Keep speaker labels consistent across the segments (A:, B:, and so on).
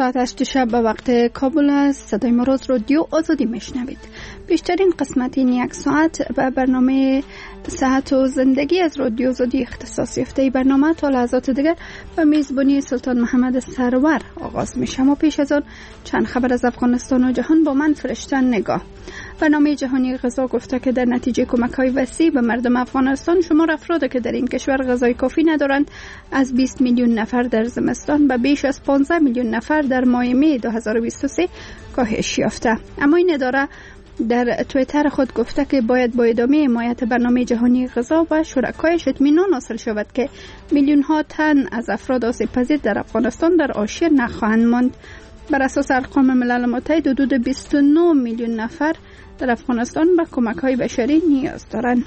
A: ساعت 8 شب به وقت کابل است. صدای ما رادیو آزادی میشنوید. بیشترین قسمت این یک ساعت به برنامه صحت و زندگی از رادیو آزادی اختصاص یافته. برنامه تا لحظات دیگر به میزبانی سلطان محمد سرور آغاز میشه. و پیش از آن چند خبر از افغانستان و جهان با من فرشتن نگاه. برنامه جهانی غذا گفته که در نتیجه کمک‌های وسیع به مردم افغانستان شمار افرادی که در این کشور غذای کافی ندارند از 20 میلیون نفر در زمستان به بیش از 15 میلیون نفر در ماه می 2023 کاهش یافته. اما این اداره در توییتر خود گفته که باید با ادامه حمایت برنامه جهانی غذا و شرکایش اطمینان حاصل شود که میلیون ها تن از افراد آسیب پذیر در افغانستان در حاشیه نخواهند ماند. بر اساس ارقام ملل متحد حدود 29 میلیون نفر در افغانستان به کمک‌های بشری نیاز دارند.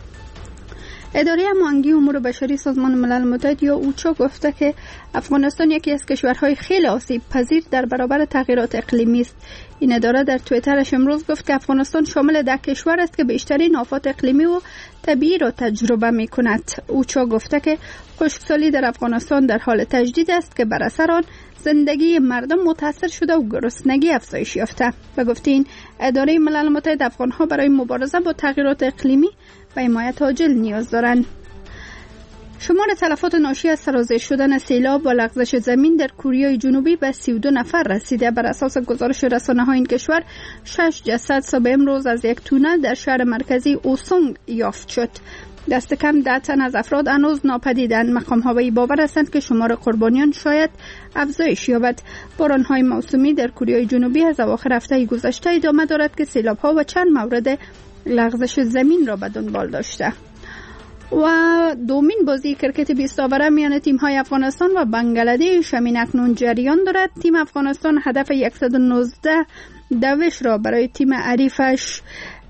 A: اداره امنیتی امور بشری سازمان ملل متحد یا اوچا گفته که افغانستان یکی از کشورهای خیلی آسیب پذیر در برابر تغییرات اقلیمی است. این اداره در توییترش امروز گفت که افغانستان شامل 10 کشور است که بیشترین آفات اقلیمی و طبیعی را تجربه می کند. اوچا گفته که خشکسالی در افغانستان در حال تجدید است که بر اثر آن زندگی مردم متاثر شده و گرسنگی افزایش یافته. به گفته این اداره ملل متحد افغان‌ها برای مبارزه با تغییرات اقلیمی و حمایت عاجل نیاز دارند. شمار تلفات ناشی از سرازیر شدن سیلاب و لغزش زمین در کره جنوبی به 32 نفر رسیده. بر اساس گزارش رسانه‌های این کشور 6 جسد صبح امروز از یک تونل در شهر مرکزی اوسونگ یافت شد. دست کم 10 تن از افراد هنوز ناپدیدند. مقام‌ها به این باور هستند که شمار قربانیان شاید افزایش یابد. باران‌های موسمی در کره جنوبی از اواخر هفته گذشته ادامه دارد که سیلاب‌ها و چند مورد لغزش زمین را به دنبال داشته. و دومین بازی کرکت 20 اوره میان تیم‌های افغانستان و بنگلادش همین اکنون جریان دارد. تیم افغانستان هدف 119 دوش را برای تیم حریفش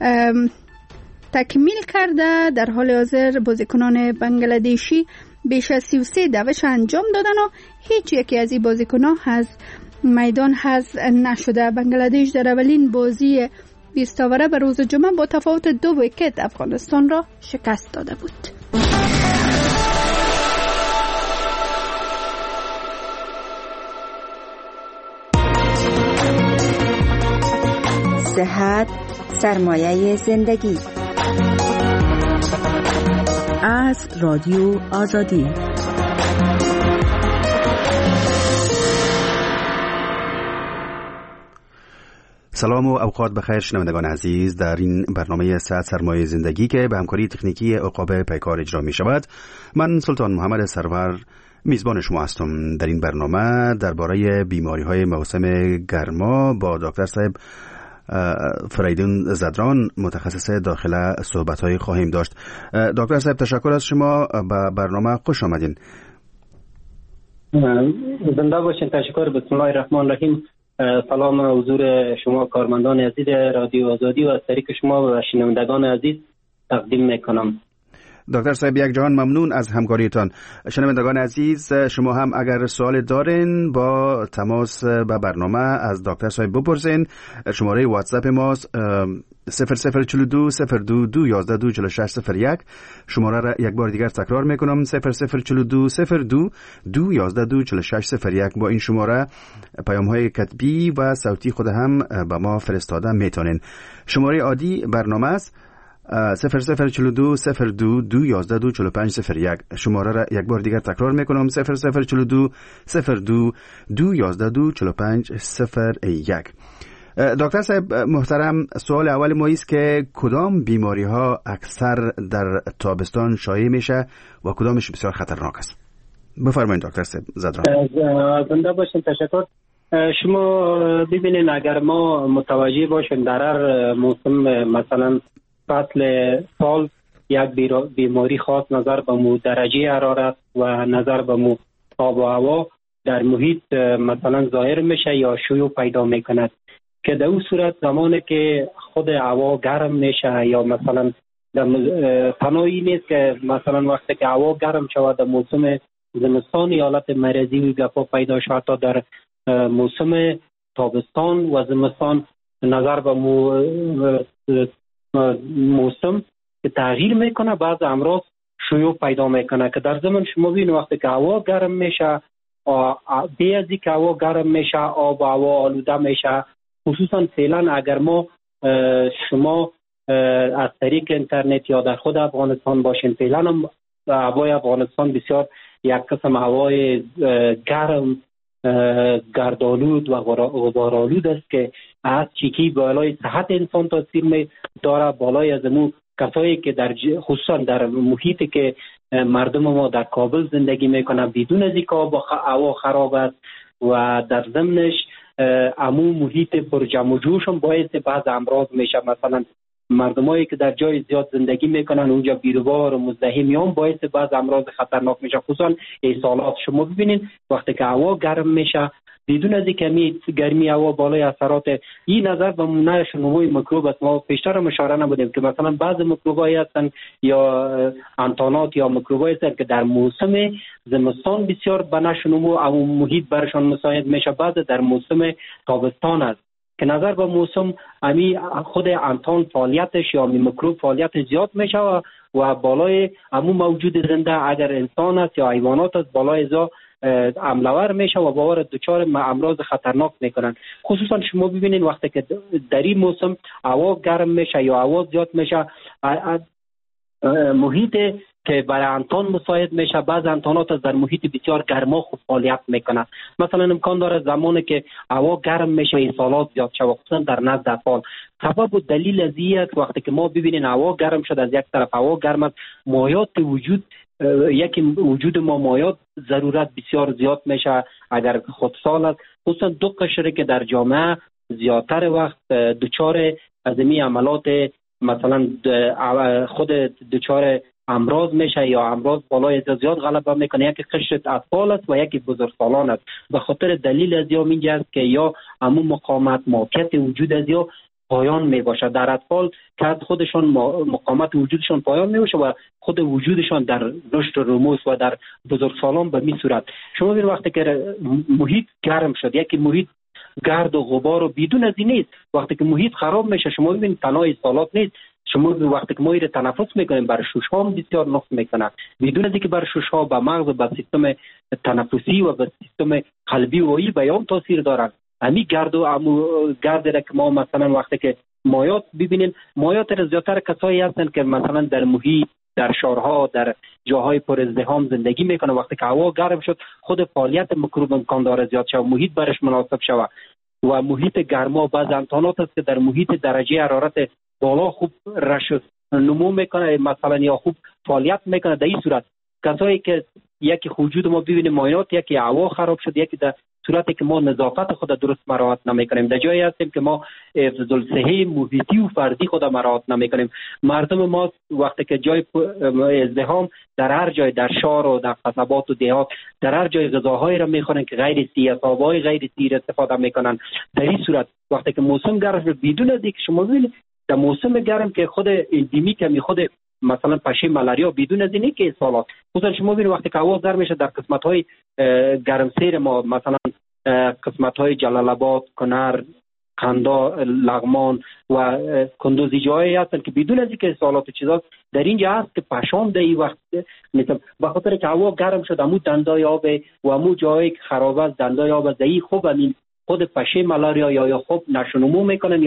A: تکمیل کرده. در حال حاضر بازیکنان بنگلادشی بیش از 33 دوش انجام دادن و هیچ یکی از این بازیکنان از میدان حذف نشده. بنگلادش در اولین بازی 20 اوره به روز جمعه با تفاوت 2 ویکت افغانستان را شکست داده بود.
B: صحت سرمایه زندگی از رادیو آزادی.
C: سلام و اوقات بخیر شنوندگان عزیز. در این برنامه صحت سرمایه زندگی که به همکاری تکنیکی عقاب پیکار اجرا می شود، من سلطان محمد سرور میزبان شما هستم. در این برنامه درباره بیماری های موسم گرما با دکتر صاحب فریدون زدران متخصص داخله صحبت های خواهیم داشت. دکتر صاحب تشکر از شما، به برنامه خوش آمدین.
D: زنده باشین. تشکر. بسم الله الرحمن الرحیم. سلام حضور شما کارمندان عزیز رادیو آزادی و از طریق شما و شنوندگان عزیز تقدیم میکنم.
C: دکتر صاحب یک جهان ممنون از همکاریتان. شنوندگان عزیز، شما هم اگر سوال دارین با تماس به برنامه از دکتر صاحب بپرسین. شماره واتساپ ما 0042 022 1124601. شماره را یک بار دیگر تکرار میکنم 0042 02 1124601. با این شماره پیام های کتبی و صوتی خود هم به ما فرستاده میتونین. شماره عادی برنامه است 0042 02 1124501. شماره را یک بار دیگر تکرار میکنم 0042 02 1124501. دکتر صاحب محترم، سوال اول ما است که کدام بیماری ها اکثر در تابستان شایع میشه و کدامش بسیار خطرناک است؟ بفرمایید دکتر صاحب زدران.
D: زنده باشین. تشکر. شما ببینید اگر ما متوجه باشیم در هر موسم مثلا فصل سال یک بیماری خاص نظر به مو درجه حرارت و نظر به مو آب و هوا در محیط مثلا ظاهر میشه یا شیوع پیدا میکند که در اون صورت زمانی که خود هوا گرم میشه یا مثلا تنهایی نیست که مثلا وقتی که هوا گرم شود در موسم زمستان حالت مرضی و گپا پیدا شود تا در موسم تابستان و زمستان نظر به موسم که تغییر میکنه بعض امراض شیوع پیدا میکنه که در زمان شما ببینید وقتی که هوا گرم میشه به از که هوا گرم میشه، آب و هوا آلوده میشه. خصوصا فعلا اگر ما شما از طریق اینترنت یا در خود افغانستان باشین، فعلا هوای افغانستان بسیار یک قسم هوای گرم، گردآلود و غبارآلود است که از چیکی بالای صحت انسان تاثیر می داره. بالای از امو کسایی که در خصوصا در محیطی که مردم ما در کابل زندگی میکنن بدون از اینکه هوا خراب است و در ضمنش امو محیط پر جمع و جوش هم باعث بعض امراض میشه. مثلا مردمایی که در جای زیاد زندگی میکنن اونجا بیروبار و مزدحم هم باعث بعض امراض خطرناک میشه، خصوصا اسهالات. شما ببینید وقتی که هوا گرم میشه بدون از اینکه گرمی هوا بالای اثرات این نظر به نشو نموی میکروب است. ما پیشتر هم اشاره نبودیم که مثلا بعض میکروبایی هستن یا انتانات یا میکروبایی هستن که در موسم زمستان بسیار به نشو نمو و محیط برشان مساعد میشه، بعض در موسم تابستان است که نظر به موسم امی خود انتان فعالیتش یا میکروب فعالیت زیاد میشه و بالای امو موجود زنده اگر انسان است یا حیوانات است بالای ازا حمله‌ور میشه و باور دچار امراض خطرناک میکنن. خصوصا شما ببینید وقتی که در این موسم هوا گرم میشه یا هوا زیاد میشه، محیط که برای انتان مساعد میشه، بعض انتانات در محیط بسیار گرما خوب فعالیت میکنه. مثلا امکان داره زمانی که هوا گرم میشه اسهالات زیاد شود، خصوصا در نزد اطفال. سبب و دلیل از این است وقتی که ما ببینیم هوا گرم شد، از یک طرف هوا گرم است، مایات وجود ما مایات ضرورت بسیار زیاد میشه اگر خودسال است. خصوصا دو قشری که در جامعه زیادتر وقت دچار از این عملات مثلا خود دچار امراض میشه یا امراض بالای زیاد غلبه میکنه، یکی قشر اطفال است و یکی بزرگسالان است. به خاطر دلیل از اینجا است که یا عموم مقاومت ماکیت وجود از یا پایان می باشه. در اطفال که خودشون مقاومت وجودشون پایان می باشه و خود وجودشون در رشد و رموز و در بزرگسالان به می صورت. شما ببینید وقتی که محیط گرم شد، یکی محیط گرد و غبار و بدون از این نیست. وقتی که محیط خراب میشه شما ببینید تنها اسهالات نیست، شما وقتی که ما ایره تنفس میکنیم برای شش‌ها هم بسیار نقص میکنه، بدون از اینکه برای شش‌ها به مغز و به سیستم تنفسی و به سیستم قلبی و این بیان تاثیر دارن. همین گرد را که ما مثلا وقتی که مایات ببینیم، مایات را زیادتر کسایی هستن که مثلا در محیط، در شهرها، در جاهای پر ازدحام زندگی میکنه. وقتی که هوا گرم شد خود فعالیت میکروب امکان داره زیاد شود، محیط برش مناسب شود و محیط گرما بعض انتانات است که در محیط درجه حرارت بالا خوب رشد نمو میکنه مثلا یا خوب فعالیت میکنه. در این صورت کسایی که یکی وجود ما ببینیم مایات، یکی هوا خراب شد، یکی در صورتی که ما نظافت خود درست مراعات نمیکنیم، در جایی هستیم که ما حفظ الصحه محیطی و فردی خود مراعات نمیکنیم. مردم ما وقتی که جای ازدحام در هر جای در شهر و در قصبات و دیهات در هر جای غذاهایی را میخورن که غیر صحی است، آبای غیر صحی استفاده میکنن. در این صورت وقتی که موسم گرم شد بدون از اینکه شما ببینید در موسم گرم که خود اندیمیک می خود مثلا پشه ملاریا بدون از اینه که اسهالات، خصوصا شما ببینید وقتی که هوا گرم میشه در قسمت‌های گرمسیر ما مثلا قسمت‌های جلال آباد، کنر، قندا، لغمان و کندوزی جایی هستن که بدون از اینکه اسهالات و چیزاست در اینجا هست که پشام در این وقت مثلا به خاطر که هوا گرم شد امو دندای آب و امو جایی که خراب است دندای آب زئی خوب همین خود پشه ملاریا یا خوب نشونمو میکنن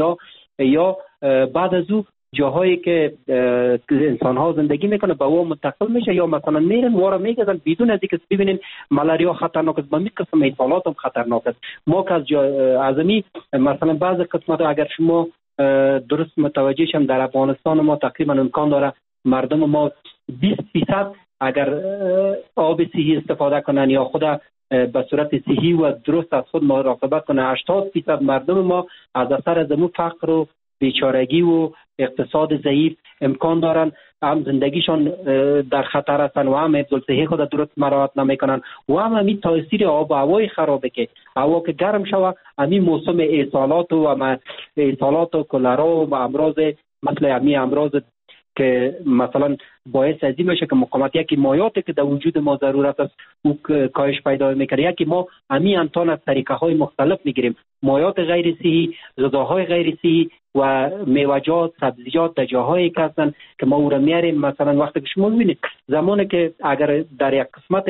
D: یا بعد از او جاهایی که انسان ها زندگی میکنه به او منتقل میشه یا مثلا میرن وارا میگذن بدون از اینکه ببینین ملاریا خطرناک است، به می قسم اسهالات هم خطرناک است. ما که از امی مثلا بعض قسمت اگر شما درست متوجه شم در افغانستان ما تقریبا امکان داره مردم ما 20% اگر آب صحی استفاده کنن یا خود به صورت صحی و درست از خود مراقبت کنه، 80% مردم ما از اثر از امو فقر و بیچارگی و اقتصاد ضعیف امکان دارن هم زندگیشان در خطر هستن و هم حفظ الصحه خود درست مراعات نمیکنن و هم همین تاثیر آب و هوای خرابه که هوا که گرم شود همین موسم اسهالات و کلرا و امراض مثل همین امراض که مثلا باعث از این میشه که مقاومت یکی مایاتی که در وجود ما ضرورت است او کاهش پیدا میکنه، یکی ما همین انتان از طریقه های مختلف میگیریم، مایات غیر صحی، غذاهای غیر صحی و میوه‌جات، سبزیجات در جاهایی که هستن که ما او را میاریم. مثلا وقتی که شما ببینید زمانی که اگر در یک قسمت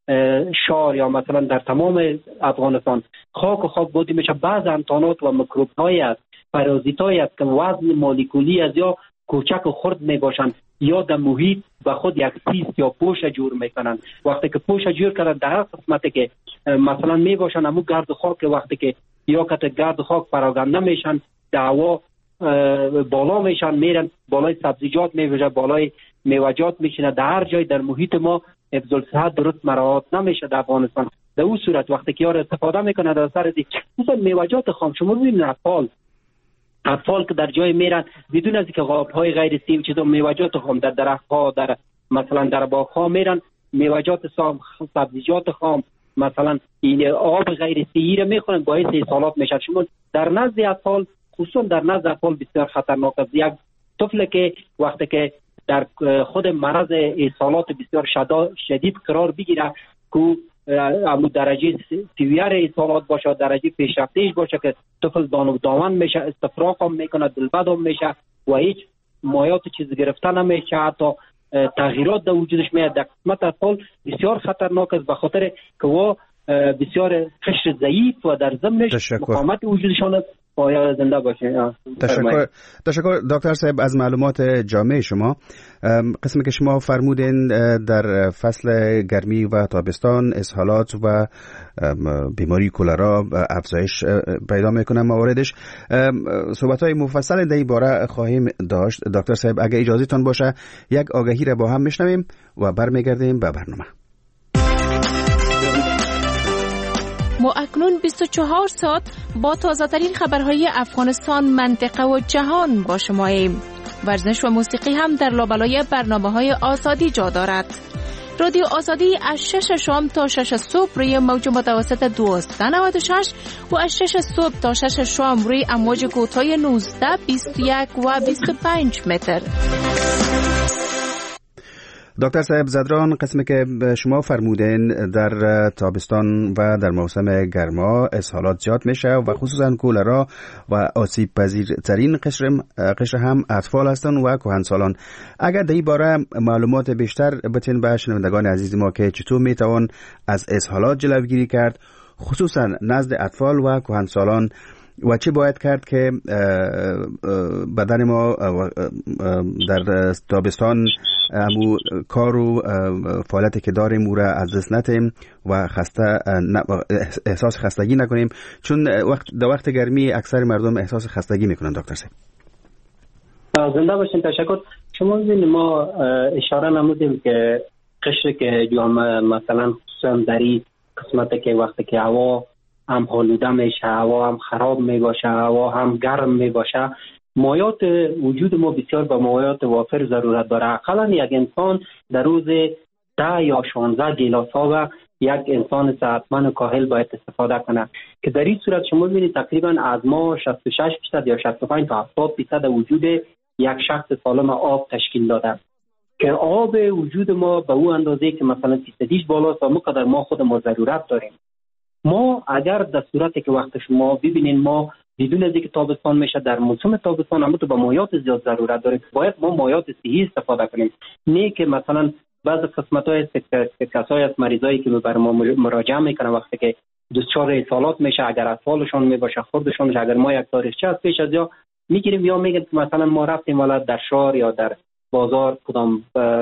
D: شهر یا مثلا در تمام افغانستان خاک و خاک بودی میشه. بعض انتانات و میکروب های است، پارازیت های است که وزن مولکولی از یا کوچک و خرد می باشند یا در محیط و خود یک سیست یا پوش جور میکنن. وقتی که پوش جور کردن در قسمتی که مثلا می باشن امو گرد خاک، وقتی که یا که گرد خاک پراگنده میشن در هوا بالا میشن، میرن بالای سبزیجات میویژه بالای میوجات میشینه. در هر جای در محیط ما حفظ الصحت درست مراعات نمیشه در افغانستان. در اون صورت وقتی که یار استفاده میکنه در سر مثلا میوجات خام، شما ببینید اطفال که در جای میرن بدون از اینکه قابهای غیر سیم چیزا میوجات خام در درخت‌ها در مثلا در باغ‌ها میرن، میوجات خام، سبزیجات خام، مثلا این آب غیر صحی رو میخورن، باعث اسهالات میشه. شما در نزد اطفال، خصوصا در نزد اطفال بسیار خطرناک است. یک طفل که وقتی که در خود مرض اسهالات بسیار شدید قرار بگیره که امو درجه سیویر اسهالات باشه، درجه پیشرفتهش باشه که طفل دامن میشه، استفراغ هم میکنه، دلبد هم میشه و هیچ مایات چیز گرفته نمیشه، حتی تغییرات در وجودش میاد. در قسمت اطفال بسیار خطرناک است، به خاطر که و بسیار قشر ضعیف و در ضمنش مقاومت وجودشان است. باید زنده باشه.
C: تشکر دکتر صاحب از معلومات جامع شما. قسمی که شما فرمودین در فصل گرمی و تابستان اسهالات و بیماری کولرا افزایش پیدا میکنه مواردش. صحبت‌های مفصل در این باره خواهیم داشت. دکتر صاحب اگه اجازه تان باشه یک آگهی را با هم میشنویم و برمیگردیم به برنامه.
E: ما اکنون 24 ساعت با تازه ترین خبرهای افغانستان، منطقه و جهان با شماییم. ورزش و موسیقی هم در لابلای برنامه‌های آزادی جا دارد. رادیو آزادی از 6 شام تا 6 صبح روی موج متوسط 1296 و از 6 صبح تا 6 شام روی امواج کوتاه 19، 21 و 25 متر.
C: دکتر صاحب زدران، قسمی که شما فرمودین در تابستان و در موسم گرما اسهالات زیاد میشه و خصوصا کولرا و آسیب پذیرترین قشر هم اطفال هستند و کهنسالان. اگر در این باره معلومات بیشتر بتین به شنوندگان عزیز ما که چطور میتوان از اسهالات جلوگیری کرد، خصوصا نزد اطفال و کهنسالان، و چه باید کرد که بدن ما در تابستان همو کار و فعالیتی که داریم او را از دست ندیم و احساس خستگی نکنیم، چون در وقت گرمی اکثر مردم احساس خستگی میکنن. دکتر صاحب
D: زنده باشین. تشکر. شما ببینید ما اشاره نمودیم که قشر که مثلا خصوصا در این قسمت که وقتی که هوا هم آلوده میشه، هوا هم خراب میباشه، هوا هم گرم میباشه، مایات وجود ما بسیار به مایات وافر ضرورت داره. اقلا یک انسان در روز 10 یا 16 گیلاس آب یک انسان صحتمند و کاهل باید استفاده کنه، که در این صورت شما ببینید تقریبا از ما 66% یا 65 تا 70% وجود یک شخص سالم آب تشکیل داده، که آب وجود ما به اون اندازه که مثلا 30% بالاست و مقدر ما خود ما ضرورت داریم. ما اگر در صورتی که وقت شما ببینین ما بدون از اینکه تابستان میشه در موسم تابستان هم تو به مایات زیاد ضرورت داریم، باید ما مایات صحی استفاده کنیم، نه که مثلا بعض قسمت‌های کسایی از مریضایی که بر ما مراجعه میکنن وقتی که دچار اسهالات میشه، اگر اطفالشون میباشه خودشون میشه، اگر ما یک تاریخچه از پیش از یا میگیریم یا میگن که مثلا ما رفتیم والا در شهر یا در بازار کدام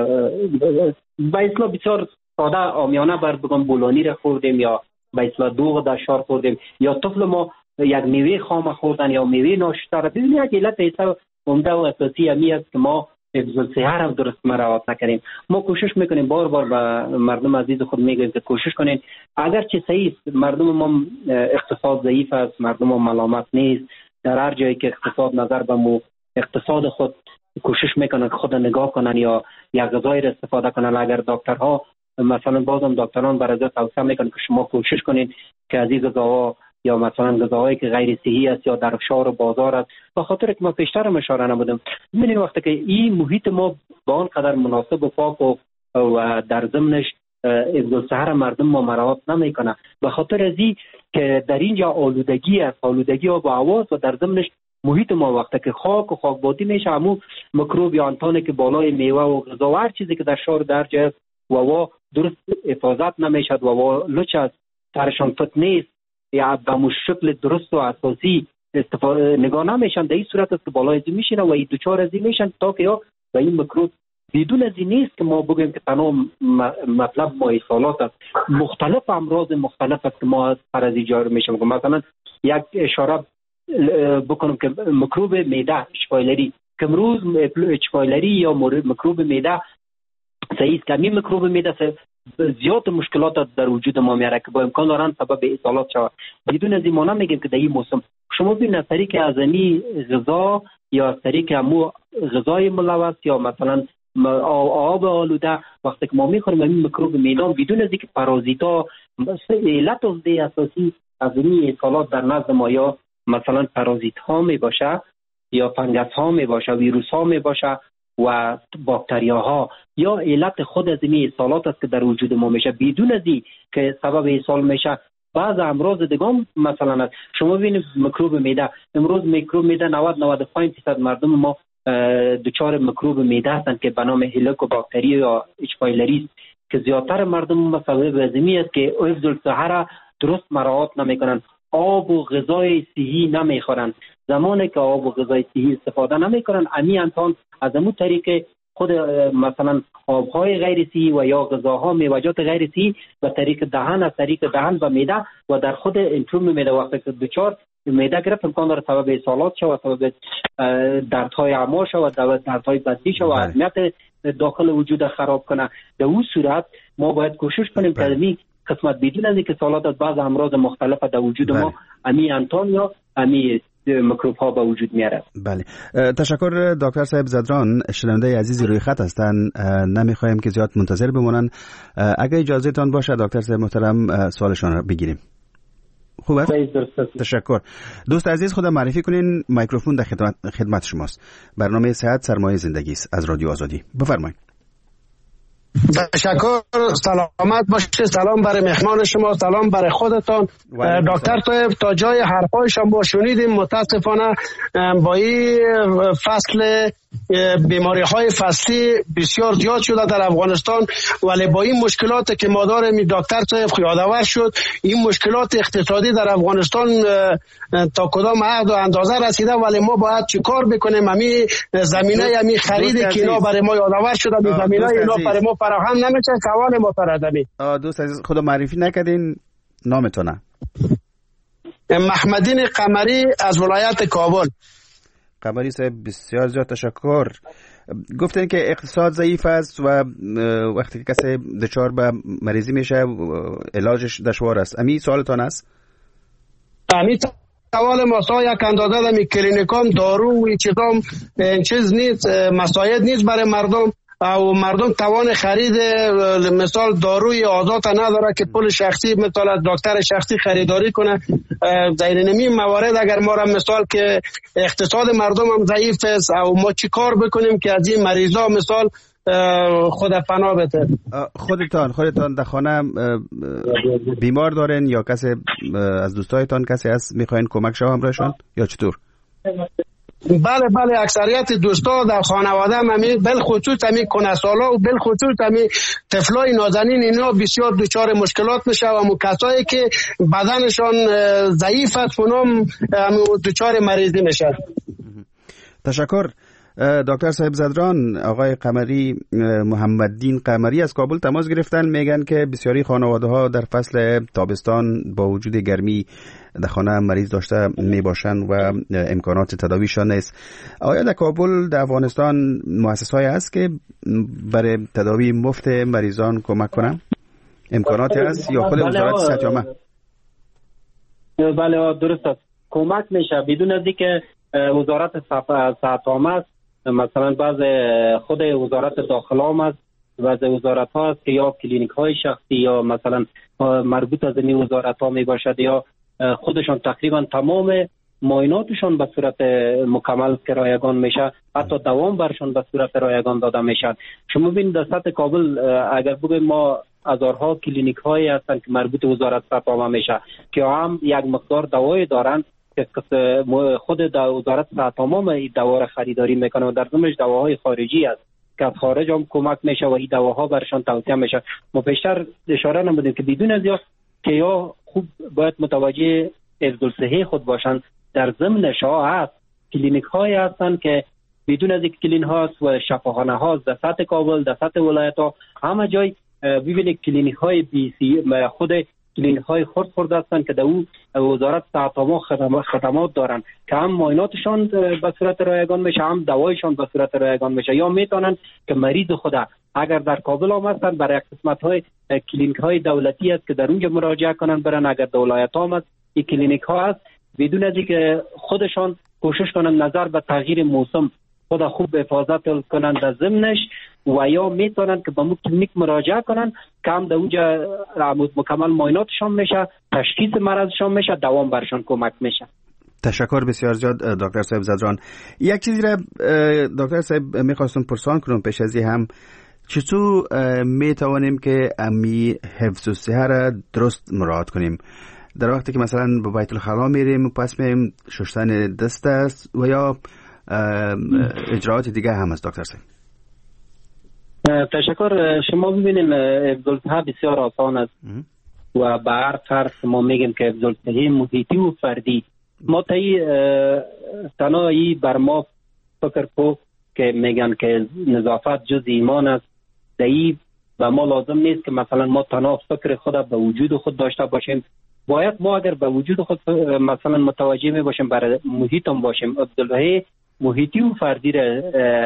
D: با اصلا بسیار ساده عامیانه بر بگم بولانی را خوردیم یا با اصلا دوغ در شهر خوردیم یا طفل ما یک میوه خام خوردن یا میوه ناشتا را ببینید، یک علت ایسا عمده و اساسی همی است که ما حفظ الصحه را درست مراعات نکنیم. ما کوشش میکنیم بار بار به مردم عزیز خود میگیم که کوشش کنین، اگر چه صحیح است مردم ما اقتصاد ضعیف است، مردم ما ملامت نیست، در هر جایی که اقتصاد نظر به مو اقتصاد خود کوشش میکنن که خود نگاه کنن یا یک غذای را استفاده کنن. اگر دکترها مثلا بازم دکتران برای توصیه میکنن که شما کوشش کنین که از این غذاها یا مثلا غذاهایی که غیر صحی است یا در شهر و بازار است، به خاطر که ما پیشتر هم اشاره نمودم، ببینید وقتی که این محیط ما با آن قدر مناسب و پاک و در ضمنش حفظ الصحه مردم ما مراعات نمیکنه، به خاطر از این که در اینجا آلودگی است، آلودگی آب و هوا و در ضمنش محیط ما وقتی که خاک و خاکبادی میشه، همون میکروب یا انتانی که بالای میوه و غذا و هر چیزی که در شهر در جای و درست حفاظت نمیشد و لچ از سرشان فت نیست یا به مشکل درست و اساسی نگاه نمیشن، در این صورت است که بالای زی میشینه و این دوچار از این میشن تا که یا و این میکروب بدون از این نیست که ما بگیم که تنها مطلب ما ایصالات است. مختلف امراض مختلف است که ما سر از ایجار میشم. مثلا یک اشاره بکنم که میکروب معده اشپایلری که امروز اشپایلری یا میکروب معده صحیح است که این میکروب معده زیاد مشکلات در وجود ما میاره که با امکان دارن سبب ایصالات شود. بدون از این ما نمیگیم که در این موسم شما ببینید از طریق ازمی غذا یا از طریق همو غذای ملوث یا مثلا آب آلوده وقتی که ما میخوریم این میکروب میدان بدون از اینکه پارازیتا علت اساسی از این ایصالات در نزد ما یا مثلا پارازیت ها می باشه یا فنگس ها می باشه، ویروس ها می باشه و باکتریا ها یا علت خود از این ایصالات است که در وجود ما میشه. بدون از این که سبب ایصال میشه بعض امراض دیگه مثلا است. شما ببینید میکروب معده امروز میکروب معده 90-95% مردم ما دچار میکروب معده هستند که به نام هلیکوباکتری یا اچ پایلری که زیادتر مردم مسبب ازمی است که حفظ الصحه را درست مراعات نمیکنند، آب و غذای صحی نمیخورند. زمانی که آب و غذای صحی استفاده نمیکنند امی انسان از همون طریق خود مثلا آبهای غیر صحی و یا غذاها میوجات غیر صحی و طریق دهن از طریق دهن و معده و در خود انتروم معده وقتی که دچار معده گرفت امکان داره سبب ایصالات شود، سبب دردهای اعما شود، دردهای بدنی شود، امنیت داخل وجود خراب کنه. در اون صورت ما باید کوشش کنیم که این قسمت بدون از اینکه سالات از بعض امراض مختلف در وجود ما امی انتان یا امی میکروب ها به وجود میاره.
C: بله، تشکر دکتر صاحب زدران. شنونده عزیزی روی خط هستن، نمیخوایم که زیاد منتظر بمونن. اگه اجازه تان باشه دکتر صاحب محترم سوالشان را بگیریم. خوب است؟ تشکر. دوست عزیز خودم معرفی کنین، میکروفون در خدمت شماست. برنامه صحت سرمایه زندگی است از رادیو آزادی. بفرمایید.
F: تشکر. سلامت باشید. سلام برای مهمان شما، سلام برای خودتان. دکتر طیب تا جای حرفایشان ما شنیدیم. متاسفانه با این فصل بیماری های فصلی بسیار زیاد شده در افغانستان، ولی با این مشکلات که ما داریم دکتر طیب یادآور شد این مشکلات اقتصادی در افغانستان تا کدام حد و اندازه رسیده، ولی ما باید چی کار بکنیم؟ همین زمینه همین خرید که اینا برای ما یادآور شده، این زمینه اینا برای ما فراهم نمیشه. سوال محترمی
C: دوست عزیز خود معرفی نکردین، نامتونه؟
F: محمدین قمری از ولایت کابل.
C: قمری صاحب بسیار زیاد تشکر. گفتن که اقتصاد ضعیف است و وقتی که کسی دچار به مریضی میشه علاجش دشوار است. امی سوالتان است؟
F: امی سوال ما یک اندازه دمی کلینیکام دارو و چیزام چیز نیست، مساعد نیست برای مردم و مردم توان خرید مثال داروی آزاد نداره که پول شخصی مثلا دکتر شخصی خریداری کنه. در این موارد اگر ما را مثال که اقتصاد مردم هم ضعیف است و ما چی کار بکنیم که از این مریضا مثال خود پناه بده؟
C: خودتان در خانه بیمار دارین یا کسی از دوستایتان کسی هست میخواین کمک شما همراهشان یا چطور؟
F: بله اکثریت دوستا در خانواده همین بالخصوص همین کنسالا و بالخصوص همین طفلای نازنین اینا بسیار دچار مشکلات میشه و کسایی که بدنشان ضعیف است اونم دچار مریضی میشه.
C: تشکر. دکتر صاحب زدران، آقای قمری محمدین قمری از کابل تماس گرفتن، میگن که بسیاری خانواده ها در فصل تابستان با وجود گرمی در خانه مریض داشته می باشن و امکانات تداویشان نیست. آیا در کابل در افغانستان مؤسسه‌ای هست که برای تداوی مفت مریضان کمک کنن؟ امکاناتی هست یا خود وزارت صحت عامه؟
D: بله درست است، کمک میشه بدون از اینکه وزارت صحت عامه مثلا بعض خود وزارت داخله هم است، بعض وزارت ها است که یا کلینیک های شخصی یا مثلا مربوط از این وزارت ها می باشد یا خودشان تقریبا تمام معایناتشان به صورت مکمل که رایگان میشه، حتی دوام برشان به صورت رایگان داده میشن. شما ببینید در سطح کابل اگر بگویم ما هزارها کلینیک هایی هستند که مربوط وزارت صحت عامه میشه که هم یک مقدار دوایی دارند که خود وزارت صحت عامه این دوا را خریداری میکنه و در ضمنش دواهای خارجی است که از خارج هم کمک میشه و این دواها برشان توصیه میشه. ما پیشتر اشاره نمودیم که بدون از که یا خوب باید متوجه حفظ‌الصحه خود باشند. در ضمن شاه هست کلینیک های هستند که بدون از یک کلین هاست و شفاخانه هاست در سطح کابل، در سطح ولایت ها، همه جای ببینید کلینیک های خود کلینیک های خرد هستند که در او وزارت صحت خدمات دارن که هم معایناتشان به صورت رایگان میشه، هم دوایشان به صورت رایگان میشه. یا میتونن که مریض خدا اگر در کابل هم هستن برای قسمت های کلینیک های دولتی است که در اونجا مراجعه کنن برن. اگر در ولایت ها هست این کلینیک ها هست بدون از اینکه خودشان کوشش کنن نظر به تغییر موسم خود خوب حفاظت کنن در ضمنش، و یا میتونن که به مو کلینیک مراجعه کنن که هم در اونجا مکمل معایناتشان میشه، تشخیص مرضشان میشه، دوام برشان کمک میشه.
C: تشکر بسیار زیاد دکتر صاحب زدران. یک چیزی را دکتر صاحب میخواستم پرسان کنم پیش از هم، چطور میتوانیم که امی حفظ الصحه را درست مراعات کنیم در وقتی که مثلا به بیت الخلا میریم پس میریم شستن دست است و یا اجراعات دیگه هم است دکتر صاحب؟
D: تشکر. شما ببینید حفظ الصحه بسیار آسان است و به هر فرد ما میگیم که حفظ الصحه محیطی و فردی ما تنهایی بر ما فکر کو که میگن که نظافت جز ایمان است. دایی و ما لازم نیست که مثلا ما تنها فکر خود به وجود خود داشته باشیم. باید ما اگر به وجود خود مثلا متوجه می باشیم برای محیطم باشیم. عبدالله محیطی و فردی را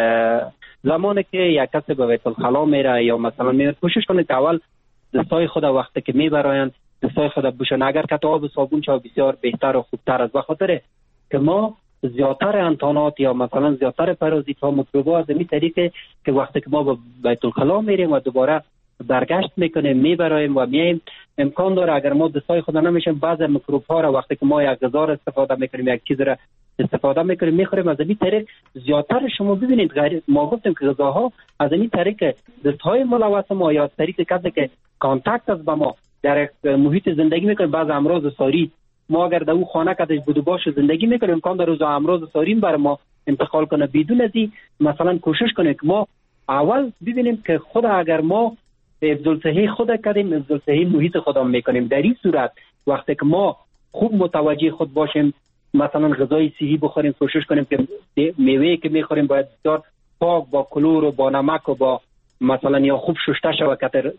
D: زمانی که یک کسی به بیت الخلا میره یا مثلا میره کوشش کنه که اول دستای خود وقتی که میبراین دستای خود بوشن. اگر که آب و صابون چا بسیار بهتر و خوبتر است، بخاطر که ما زیادتر انتانات یا مثلا زیادتر پارازیت ها میکروبا از این طریقه که وقتی که ما به بیت الخلا میریم و دوباره برگشت میکنیم میبرایم و میایم، امکان داره اگر ما دستای خود نمیشیم بعض میکروب ها را وقتی که ما یک غذا را استفاده میکنیم یک چیز را استفاده میکنیم میخوریم از این طریق زیادتر شما ببینید ما گفتیم که غذاها از این طریق دستهای ملوث ما یا از طریق کسی که کانتاکت است با ما در محیط زندگی میکنیم بعض امراض ساری ما اگر در او خانه کدش بودو باشه زندگی میکنیم امکان داره روز امراض ساری بر ما انتقال کنه. بدون از این مثلا کوشش کنیم که ما اول ببینیم که خود اگر ما حفظ الصحه خود کردیم حفظ الصحه محیط خودمون میکنیم. در این صورت وقتی که ما خوب متوجه خود باشیم مثلا غذای صحی بخوریم، کوشش کنیم که میوه که میخوریم باید بسیار پاک با کلور و با نمک و با مثلا یا خوب شسته شود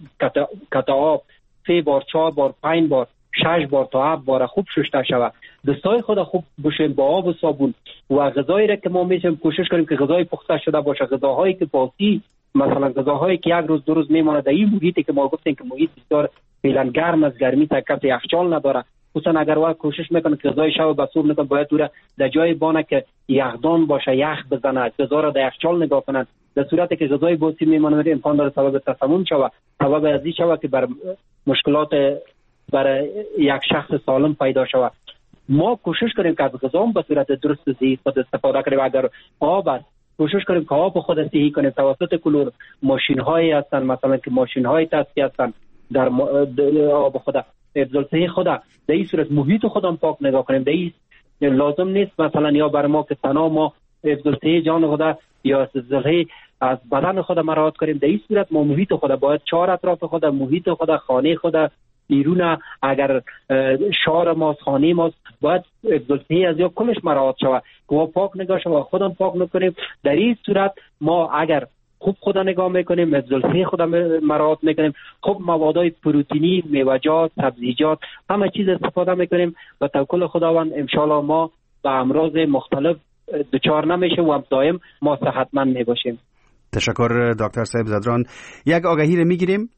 D: کت آب 3 بار 4 بار 5 بار 6 بار تا 7 بار خوب شسته شود. دستای خود خوب بشیم با آب و صابون و غذایی را که ما میشیم کوشش کنیم که غذای پخته شده باشه. غذاهایی که باسی مثلا غذاهایی که یک روز دو روز میمونه در این محیطی که ما گفتیم که محیط بسیار فعلا گرم از گرمی تا کسی یخچال نداره، خصوصا اگر واقعا کوشش میکنه که غذای شب بسور نکنه باید دور در جای بانه که یخدان باشه یخ بزنه غذا را در یخچال نگاه کنن. در صورتی که غذای باسی میمونه امکان داره سبب تسمم شود، سبب ازی شود که بر مشکلات برای یک شخص سالم پیدا شود. ما کوشش کنیم که از غذا به صورت درست و صحیح خود استفاده کنیم. اگر آب است کوشش کنیم که آب خود صحیح کنیم توسط کلور. ماشین هایی هستن مثلا که ماشین های تصفیه هستن در آب خود حفظ الصحه خود در این صورت محیط خودم پاک نگاه کنیم. در این لازم نیست مثلا یا بر ما که تنها ما حفظ الصحه جان خود یا حفظ الصحه از بدن خود مراعات کنیم. در این صورت ما محیط خود باید 4 اطراف خود محیط خود خانه خود بیرون اگر شهر ماست خانه ماست باید حفظ الصحه از یا کلش مراعات شود که ما پاک نگاه شود خودم پاک نکنیم. در این صورت ما اگر خوب خدا نگاه میکنیم حفظ الصحه خدا مراعات میکنیم، خوب موادهای پروتئینی میوه‌جات سبزیجات همه چیز استفاده میکنیم و توکل خداوند ان شاء الله ما به امراض مختلف دچار نمیشیم و دائم ما صحتمند میباشیم.
C: تشکر دکتر صاحب زدران. یک آگهی رو میگیریم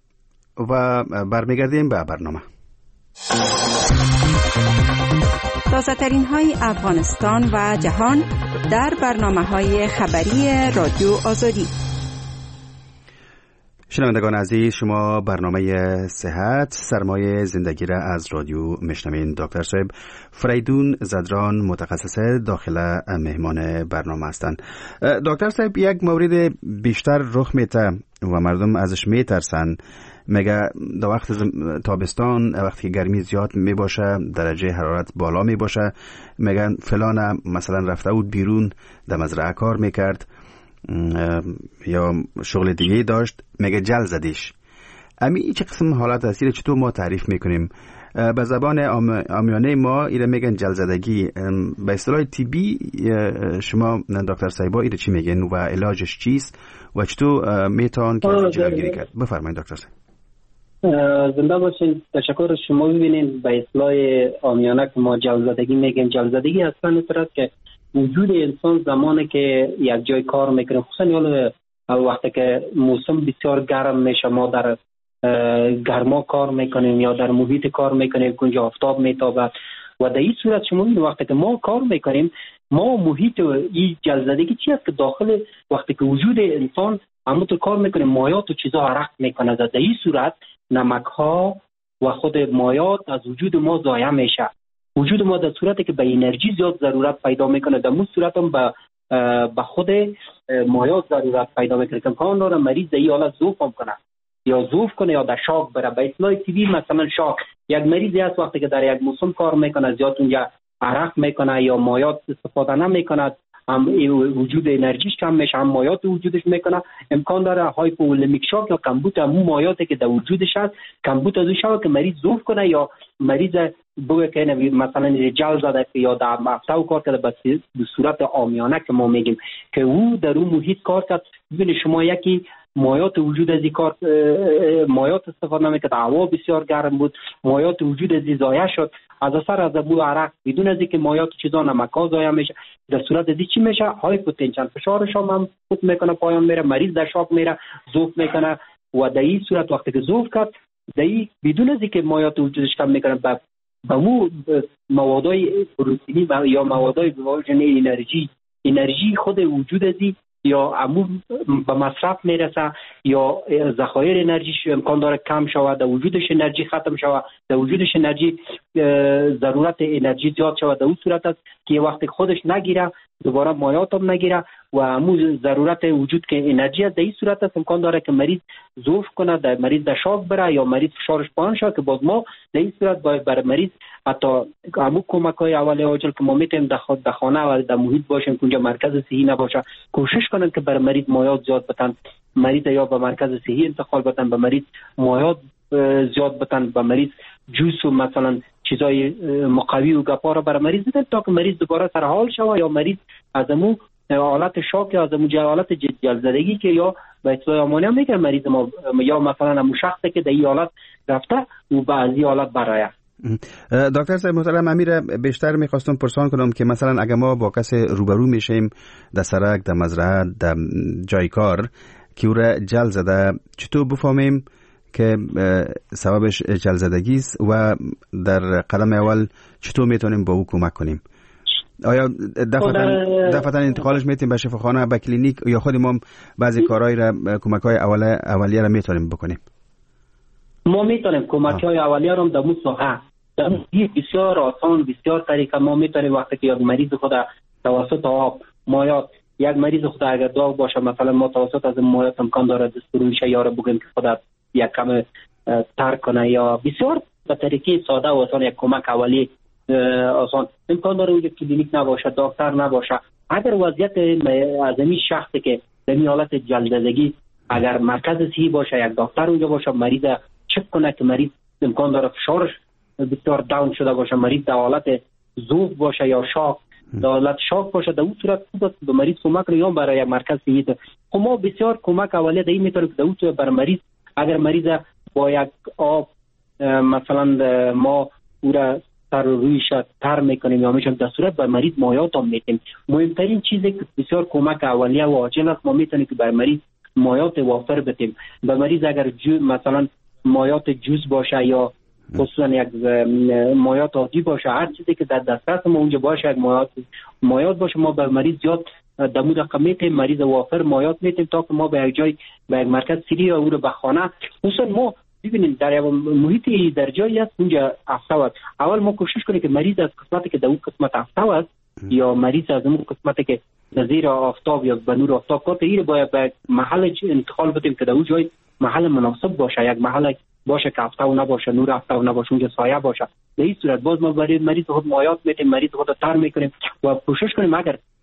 C: و برمیگردیم به برنامه.
B: تازه‌ترین های افغانستان و جهان در برنامه‌های خبری رادیو آزادی.
C: شنوندگان عزیز، شما برنامه صحت سرمایه زندگی را از رادیو میشنوین. دکتر صاحب فریدون زدران متخصص داخل مهمان برنامه هستند. دکتر صاحب یک مورد بیشتر رخ میده و مردم ازش میترسن، میگه در وقت تابستان وقتی گرمی زیاد میباشه درجه حرارت بالا میباشه، میگن فلان مثلا رفته بود بیرون در مزرعه کار میکرد یا شغل دیگه داشت، میگه جل زدیش. امی چه قسم حالت هستی چطور ما تعریف میکنیم؟ به زبان عامیانه ما ایره میگن جل زدگی. به اصطلاح طبی شما دکتر صاحبا ایره چی میگن و علاجش چیست و چطور میتون که جلوگیری کرد؟ بفرمایید دکتر صاحب.
D: زنده باشین. تشکر. شما ببینید به اصطلاح عامیانه که ما جل زدگی میگیم، جل زدگی اصلا میتونه که وجود انسان زمانی که یک جای کار میکنه، خصوصا وقتی که موسم بسیار گرم میشه، ما در گرما کار میکنیم یا در محیط کار میکنیم که اونجا آفتاب میتابه و در این صورت شما وقتی که ما کار میکنیم، ما محیط این جل زدگی چی است که داخل وقتی که وجود انسان همونطور کار میکنه مایات و چیزا عرق میکنه، در این صورت نمک ها و خود مایات از وجود ما ضایع میشه. وجود ما در صورتی که به انرژی زیاد ضرورت پیدا میکنه، در اون صورت هم به خود مایات ضرورت پیدا میکنه که امکان داره مریض در این حالت ضعف کنه یا ضعف کنه یا در شاک بره. به اصطلاح طبی مثلا شاک، یک مریضی هست وقتی که در یک موسم کار میکنه زیاد اونجا عرق میکنه یا مایات استفاده نمیکنه، هم وجود انرژیش کم میشه، هم مایات وجودش میکنه، امکان داره هایپولمیک شاک یا کمبود همون مایاتی که در وجودش هست کمبود از شاک که مریض ضعف کنه یا مریض بگه که مثلا جل زده یا در مفتاح کار کرده به صورت عامیانه که ما میگیم که او در اون محیط کار کرد. ببینید شما یکی مایات وجود از این کار مایات استفاده نمیکرد، هوا بسیار گرم بود، مایات وجود از این ضایع شد، از اثر از ابو عرق بدون از اینکه مایات چیزا نمک‌ها ضایع میشه، در صورت از چی میشه؟ هایپوتنشن، فشارش هم خود میکنه پایان میره، مریض در شاک میره، ضعف میکنه و در این صورت وقتی که ضعف کرد در این بدون از اینکه مایات وجودش کم میکنه به مو موادای پروتئینی یا موادای واژن انرژی خود وجود از یا عموم به مصرف میرسه یا ذخایر انرژیش امکان داره کم شود، در وجودش انرژی ختم شود، در وجودش انرژی ضرورت انرژی زیاد شود. در اون صورت است که وقتی خودش نگیره دوباره مایات هم نگیره و همون ضرورت وجود که انرژی است، در این صورت است امکان داره که مریض ضعف کنه، در مریض در شاک بره یا مریض فشارش پایین شه که باز ما در این صورت باید برای مریض حتی همون کمک‌های اولیه عاجل که ما میتونیم در خانه و در محیط باشیم که اونجا مرکز صحی نباشه کوشش کنن که برای مریض مایات زیاد بدن، مریض یا به مرکز صحی انتقال بدن، به مریض مایات زیاد بدن، به مریض جوس و مثلا چیزای مقوی و گپا را برای مریض بدن تا که مریض دوباره سر حال شود یا مریض از امو حالت شاک یا از امو حالت جل زدگی که یا به اصطلاح عمانی هم میگن مریض ما یا مثلا همون شخصی که در این حالت رفته و به از این حالت برایه.
C: دکتر صاحب محترم، امیر بیشتر میخواستم پرسان کنم که مثلا اگه ما با کسی روبرو میشیم در سرک، در مزرعه، در جای کار که او را جل زده، چطور بفهمیم که سببش جل زدگی است و در قدم اول چطور میتونیم با او کمک کنیم؟ آیا دفعتا انتقالش میتونیم به شفاخانه، به کلینیک یا خود ما بعضی کارهای را کمک‌های اولیه را میتونیم بکنیم؟
D: ما میتونیم کمک‌های اولیه را در مصاحبه بسیار آسان، بسیار طریقه ما میتونیم وقتی که یک مریض خود توسط آب مایات، یک مریض خود اگر داغ باشه مثلا ما توسط از مایات امکان داره دستورویش یا را بگیم که خود یک کم ترک کنه یا بسیار به طریقه ساده و آسان یک کمک اولیه آسان امکان داره اونجا کلینیک نباشه، دکتر نباشه. اگر وضعیت از این شخصی که در این حالت جل زدگی اگر مرکز صحی باشه، یک دکتر اونجا باشه، مریض چک کنه که مریض امکان داره فشارش بسیار داون شده باشه، مریض در حالت ضعف باشه یا شاک، در حالت شاک باشه، در اون صورت به مریض کمک رو یا برای یک مرکز صحی ده. خب ما بسیار کمک اولیه در این میتونه که در اون صورت برای مریض اگر مریض با یک آب مثلا ما او را سر رویش تر میکنیم یا میشم در صورت بر مریض مایات هم میتیم. مهمترین چیزی که بسیار کمک اولیه و عاجل است ما میتونیم که بر مریض مایات وافر بدیم. به مریض اگر مثلا مایات جوز باشه یا خصوصا یک مایات عادی باشه، هر چیزی که در دسترس ما اونجا باشه یک مایات باشه، ما بر مریض زیاد در مود میتیم مریض وافر مایات میتیم تا که ما به یک جای به یک مرکز سری یا او رو به خانه خصوصا ما ببینید در محیطی در جایی است اونجا افتاد اول ما کوشش کنیم که مریض از قسمتی که در اون قسمت افتاد یا مریض از اون قسمتی که در زیر آفتاب یا به نور آفتاب کار کنه باید به محل انتقال بدیم که در اون جای محل مناسب باشه، یک محل باشه که افتاد نباشه، نور افتاد نباشه، اونجا سایه باشه. در این صورت باز ما برای مریض خود مایات میتیم، مریض خود تر میکنیم و کوشش کنیم اگر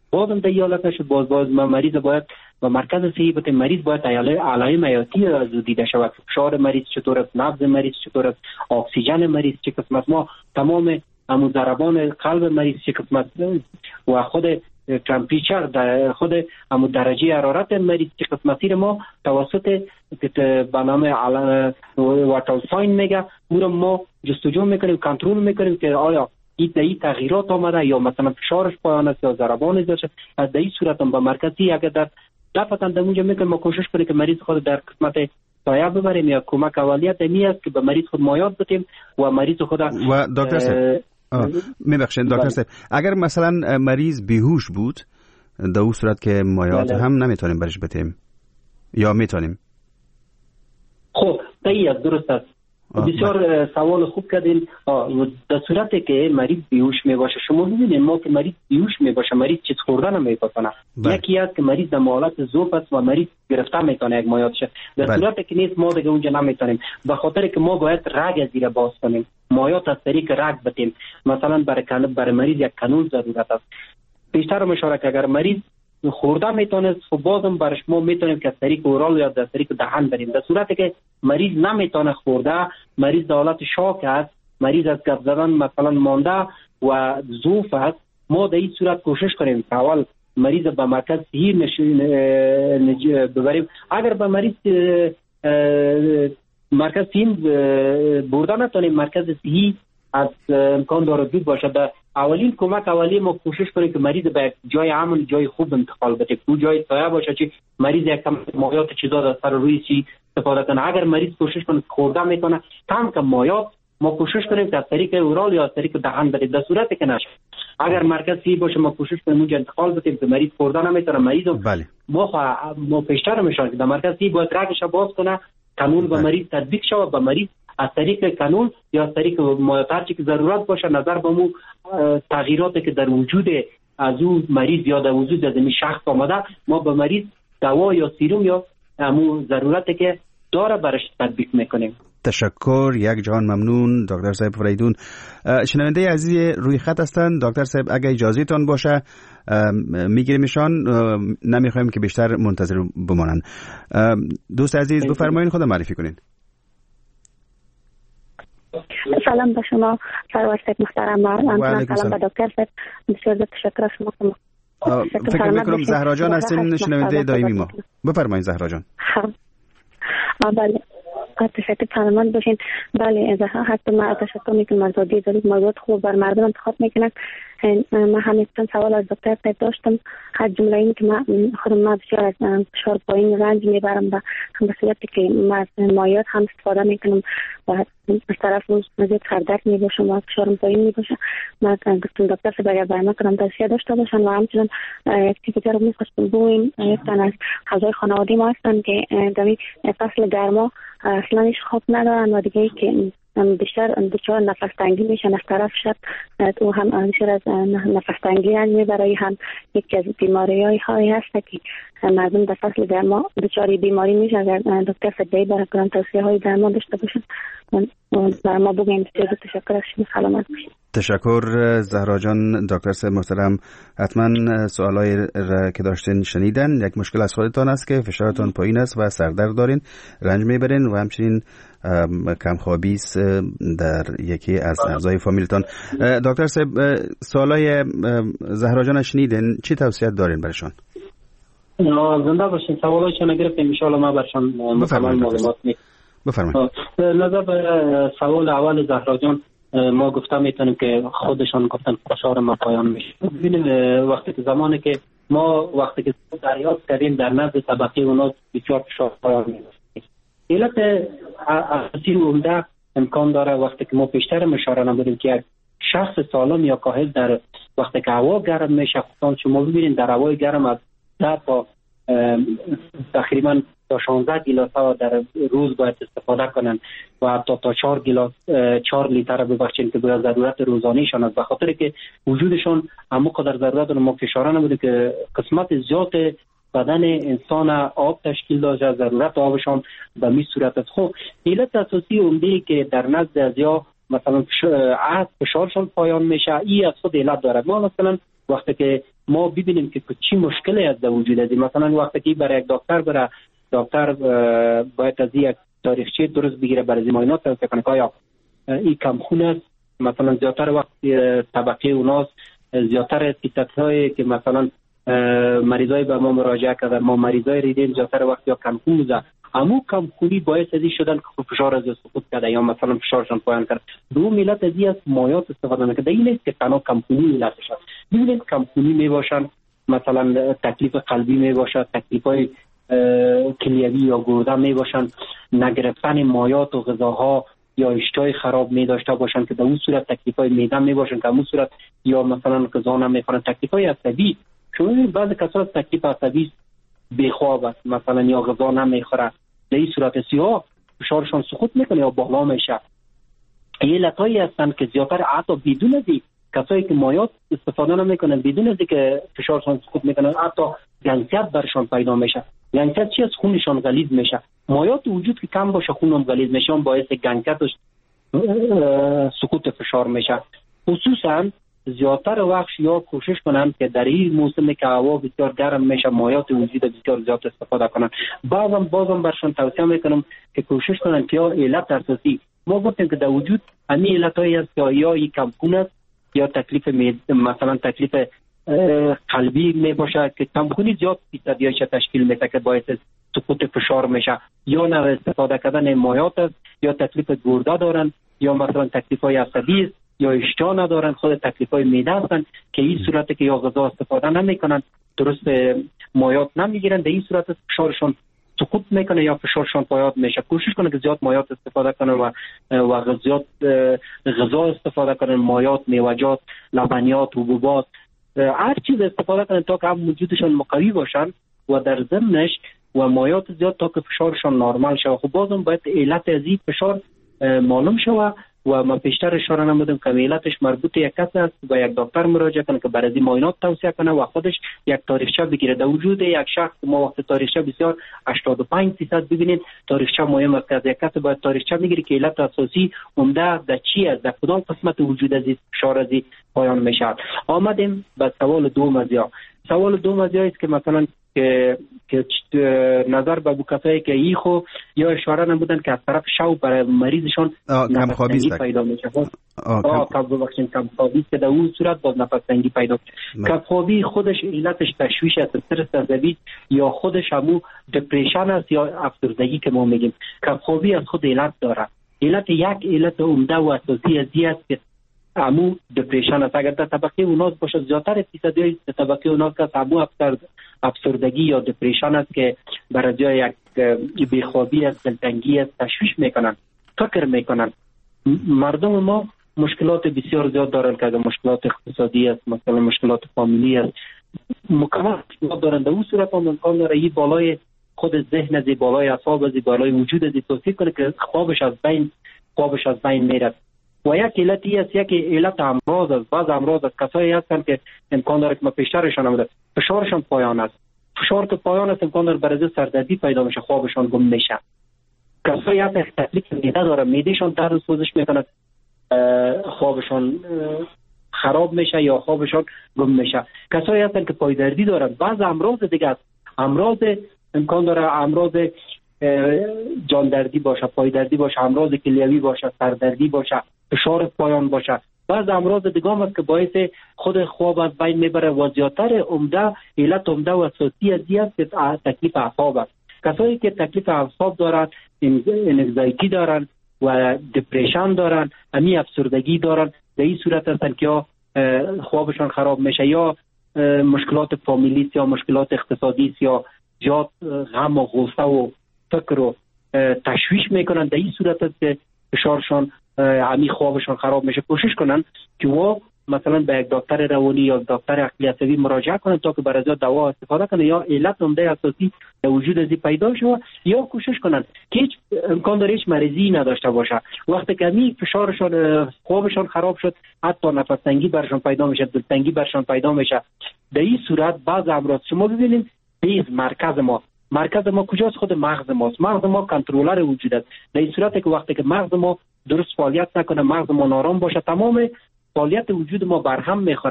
D: بازم در حالت نشد، باز مریض باید و مرکز صحی بده، مریض باید علائم حیاتی از دیده شود. فشار مریض چطور است، نبض مریض چطور است، اکسیژن مریض چه قسمت، ما تمام همون ضربان قلب مریض چه قسمت و خود تمپریچر در خود همون درجه حرارت مریض چه قسمتی رو ما توسط برنامه وایتال ساین میگه او رو ما جستجو میکنیم، کنترل میکنیم که آیا این تغییرات آمده یا مثلا فشارش پایان است یا ضربان داشته. از این صورت هم به مرکزی اگر در دفعتا در اونجا میکنیم ما کوشش کنیم که مریض خود در قسمت سایه ببریم یا کمک اولیت می است که به مریض خود مایات بدیم و مریض خود
C: و دکتر صاحب میبخشید دکتر صاحب اگر مثلا مریض بیهوش بود در اون صورت که مایات هم نمیتونیم برش بدیم یا میتونیم؟
D: خب صحیح است، درست است. بسیار سوال خوب کردین. در صورتی که مریض بیهوش می باشه، شما می‌بینید ما که مریض بیهوش می باشه مریض چیز خوردن نمی‌کنه. یکی است که مریض در حالت ذوب است و مریض گرفته میکنه یک مایات شه. در صورتی که نیست ما دیگه اونجا نمیتونیم، به خاطر که ما باید رگ از زیر باز کنیم، مایات از طریق رگ بدیم. مثلا برای مریض یک کانول ضرورت است. بیشتر مشوره که اگر مریض خورده میتونه خب بازم برش ما میتونیم که از طریق اورال یا از طریق دهن بریم. در صورتی که مریض نمیتونه خورده، مریض در حالت شاک است، مریض از گپ زدن مثلا مانده و ضعف است، ما در این صورت کوشش کنیم که اول مریض به مرکز صحی ببریم. اگر به مریض مرکز صحی برده نتونیم، مرکز صحی از امکان داره دور باشه. اولین کمک اولی ما کوشش کنیم که مریض به جای امن، جای خوب انتقال بده، تو جای سایه باشه که مریض یک کم مایات چیزا در سر روی چی استفاده کنه. اگر مریض کوشش کنه خورده میکنه کم مایات، ما کوشش کنیم که از طریق اورال یا از طریق دهن بده. در صورتی که نشه اگر مرکز صحی باشه ما کوشش کنیم اونجا انتقال بدیم که مریض خورده نمیتونه. مریض ما پیشتر میشن که در مرکز صحی باید رگش باز کنه، قانون به مریض تطبیق شود، به مریض از طریق کانول یا از طریق مایات که ضرورت باشه نظر به مو تغییراتی که در وجود از او مریض یا در وجود از این شخص آمده ما به مریض دوا یا سیروم یا همون ضرورتی که داره برش تطبیق میکنیم.
C: تشکر، یک جهان ممنون دکتر صاحب فریدون. شنونده عزیز روی خط هستند. دکتر صاحب اگه اجازه تان باشه میگیریمشان، نمیخوایم که بیشتر منتظر بمانند. دوست عزیز بفرمایید خود معرفی کنین.
G: سلام به شما سرور صاحب محترم و سلام به دکتر صاحب. بسیار تشکر از شما.
C: فکر میکنم زهرا جان هستین شنونده دائمی ما. بفرمایید زهرا جان.
G: بله تشکر فرمان باشین. بله حتی ما تشکر میکنم از وادی زلید موضوعات خوب بر مردم انتخاب میکنن. من همیشه سوال از دکتر صاحب داشتم. از جمله این که خودم بسیار از فشار پایین رنج میبرم و به صورتی که مایات هم استفاده میکنم و از طرف مزید سردرد میباشم و فشارم پایین میباشه. من گفتم دکتر صاحب اگر برای من کنم توصیه داشته باشن و همچنان یک چیزی رو میخواستم بگویم. یکتان از اعضای خانواده ما هستن که در فصل گرما اصلا هیچ خواب ندارن و دیگه که بیشتر دچار نفس تنگی میشن از طرف شب تو هم بیشتر از نفس تنگی رنج میبره. هم یکی از بیماری هایی هست که مردم در فصل گرما دچار بیماری میشن. اگر دکتر صدایی برای کنم توصیه های درمان داشته باشن برای ما بگیم. بسیار تشکر از شما، سلامت باشید.
C: تشکر زهرا جان. دکتر صاحب محترم حتما سوالای را که داشتین شنیدن. یک مشکل از خودتان است که فشارتان پایین است و سردرد دارین، رنج میبرین و همچنین کمخوابی است در یکی از اعضای فامیلتان. دکتر صاحب سوالای زهرا جان شنیدین، چی توصیه دارین برشان؟
D: زنده باشین. سوالایشون گرفتیم ان شاء الله ما برشان مکمل معلومات میدیم.
C: بفرمایید.
D: نظر به سوال اول زهرا جان ما گفتم میتونیم که خودشان گفتن فشار ما پایان میشه. ببینیم وقتی که زمانی که ما وقتی که دریافت کردیم در نزد طبقه اونا بسیار فشار پایان میشه. علت اساسی و عمده امکان داره وقتی که ما بیشتر اشاره نبودیم که شخص سالم یا کاهل در وقتی که هوا گرم میشه، خصوصا شما ببینید در هوای گرم از 10 تا تقریبا تا 16 گیلاس در روز باید استفاده کنن و حتی تا 4 لیتر ببخشید که باید ضرورت روزانیشان است. به خاطر که وجودشان همون قدر ضرورت ما اشاره نبوده که قسمت زیاد بدن انسان آب تشکیل داشته، ضرورت آبشان به می صورت است. خب علت اساسی عمده که در نزد ازیا مثلا فشارشان پایان میشه ای از خود علت داره. ما مثلا وقتی که ما ببینیم که چی مشکلی از وجود است. مثلا وقتی که برای یک دکتر بره، دکتر باید از یک تاریخچه درست بگیره برای معاینات توصیه کنه که آیا این کمخون است. مثلا زیادتر وقت طبقه اوناس، زیادتر تیتت‌هایی که مثلا مریضای به ما مراجعه کردن، ما مریضای ریدیم زیادتر وقت یا کمخون بوده، همون کمخونی باعث ازی شدن که فشار از سقوط کرده یا مثلا فشارشان پایان کرد. دو ملت ازی از مایات استفاده میکنه. این نیست که تنها کمخونی ملتش است. ببینید کمخونی میباشن، مثلا تکلیف قلبی میباشد، تکلیفای کلیوی یا گرده میباشن، نگرفتن مایات و غذاها یا اشتهای خراب می داشته باشن که در اون صورت تکلیفای معده می باشن که در اون صورت یا مثلا غذا نمیخورن. تکلیفای عصبی، چون بعضی کسا تکلیف عصبی بیخواب است مثلا یا غذا نمیخوره، در این صورت سیاه فشارشان سقوط میکنه یا بالا میشه. این علتایی هستن که زیادتر حتی بدون ازی کسایی که مایات استفاده نمیکنن، بدون ازی که فشارشان سقوط میکنن، حتی گنگسیت برشان پیدا میشه. گنگسیت چی از خونشان غلیظ میشه. مایات وجود که کم باشه خونم غلیظ میشه، باعث گنگسیت سقوط فشار میشه. خصوصا زیادتر وقت یا کوشش کنن که در این موسم که هوا بسیار گرم میشه مایات وجود بسیار زیاد استفاده کنن. بازم برشان توصیه میکنم که کوشش کنن که یا علت اساسی ما گفتیم که در وجود همین علتایی است که یا یک کمخون است یا تکلیف مثلا تکلیف قلبی می باشه که کمخونی زیاد فیصدیش تشکیل میده که باعث سقوط فشار میشه، یا نه استفاده کردن مایات است، یا تکلیف گرده دارن، یا مثلا تکلیف های عصبی است، یا اشتها ندارن، خود تکلیف های معده هستن که این صورت که یا غذا استفاده نمیکنن، درست مایات نمیگیرن، در این صورت فشارشون سقوط میکنه یا فشارشون پایان میشه. کوشش کنه که زیاد مایات استفاده کنن و زیاد غذا استفاده کنن، مایات، میوه‌جات، لبنیات، حبوبات، هر چیز استفاده کنن تا که هم وجودشون مقوی باشن و در ضمنش و مایات زیاد تا که فشارشون نرمال شه. خب بازم باید علت از این فشار معلوم شه و ما پیشتر اشاره نمودم که علتش مربوط یک کس است و یک دکتر مراجعه کنه که برای معاینات توصیه کنه و خودش یک تاریخچه بگیره. در وجود یک شخص ما وقت تاریخچه بسیار 85% ببینید تاریخچه مهم است که از یک کس باید تاریخچه بگیره که علت اساسی عمده در چی است، در کدام قسمت وجود از فشار از پایان میشه. آمدیم به سوال دوم از یا. سوال دوم از است که مثلا که نظر به کسایی که ایخو یا اشاره نمودن که از طرف شو برای مریضشان نفس‌تنگی پیدا میشه. کمخوابی که در اون صورت باز نفس‌تنگی پیدا میشه. کمخوابی خودش علتش تشویش است، استرس عصبی یا خودش همو دپرشن است یا افسردگی که ما میگیم. کمخوابی از خود علت داره. علت علت عمده و اساسی است که همو دپرشن است. اگر در طبقه اوناس باشه زیادتر فیصدی طبقه اوناس که همو افسردگی یا دپرشن است که برای جای یک بیخوابی است، دلتنگی است، تشویش میکنن، فکر میکنن. مردم ما مشکلات بسیار زیاد دارن که مشکلات اقتصادی است، مثلا مشکلات فامیلی است، مکمل مشکلات دارن. در اون صورت هم امکان داره این بالای خود ذهن از بالای اعصاب از بالای وجود از توصیف کنه که خوابش از بین میره. و یک علتی است، یک علت امراض است. بعض امراض است کسایی هستن که امکان داره که ما پیشترشان نموده فشارشان پایان است. فشار که پایان است امکان داره برای سردردی پیدا میشه، خوابشان گم میشه. کسایی هستن که تکلیف معده داره، معدهشان درد سوزش میکنه، خوابشان خراب میشه یا خوابشان گم میشه. کسایی هستن که پایدردی دارن. بعض امراض دیگه است، امراض امکان داره امراض جاندردی باشه، پایدردی باشه، امراض کلیوی باشه، سردردی باشه، فشار پایان باشه. بعض امراض دیگه هم است که باعث خود خواب از بین میبره و زیادتر علت عمده و اساسی است که تکلیف اعصاب است. کسایی که تکلیف اعصاب دارن، انگزایتی دارن و دپرشن دارن، همی افسردگی دارن، در این صورت هستن که یا خوابشان خراب میشه یا مشکلات فامیلی یا مشکلات اقتصادی یا زیاد غم و غصه و فکر و تشویش میکنن. در این صورت است که فشارشان همی خوابشان خراب میشه. کوشش کنن که و مثلا به یک دکتر روانی یا دکتر عقلی عصبی مراجعه کنن تا که برای دوا استفاده کنن یا علت عمده اساسی در وجود ازی پیدا شه، یا کوشش کنن که هیچ امکان داره هیچ مریضی نداشته باشه. وقتی که همی فشارشان خوابشان خراب شد، حتی نفس تنگی برشان پیدا میشه، دلتنگی برشان پیدا میشه. در این صورت بعض امراض شما ببینید بیز مرکز ما کجاست؟ خود مغز ماست. مغز ما کنترلر وجود است. در این صورت که وقتی که مغز ما درست فعالیت نکنه، مغز ما نارام باشه، تمام فعالیت وجود ما برهم میخوره.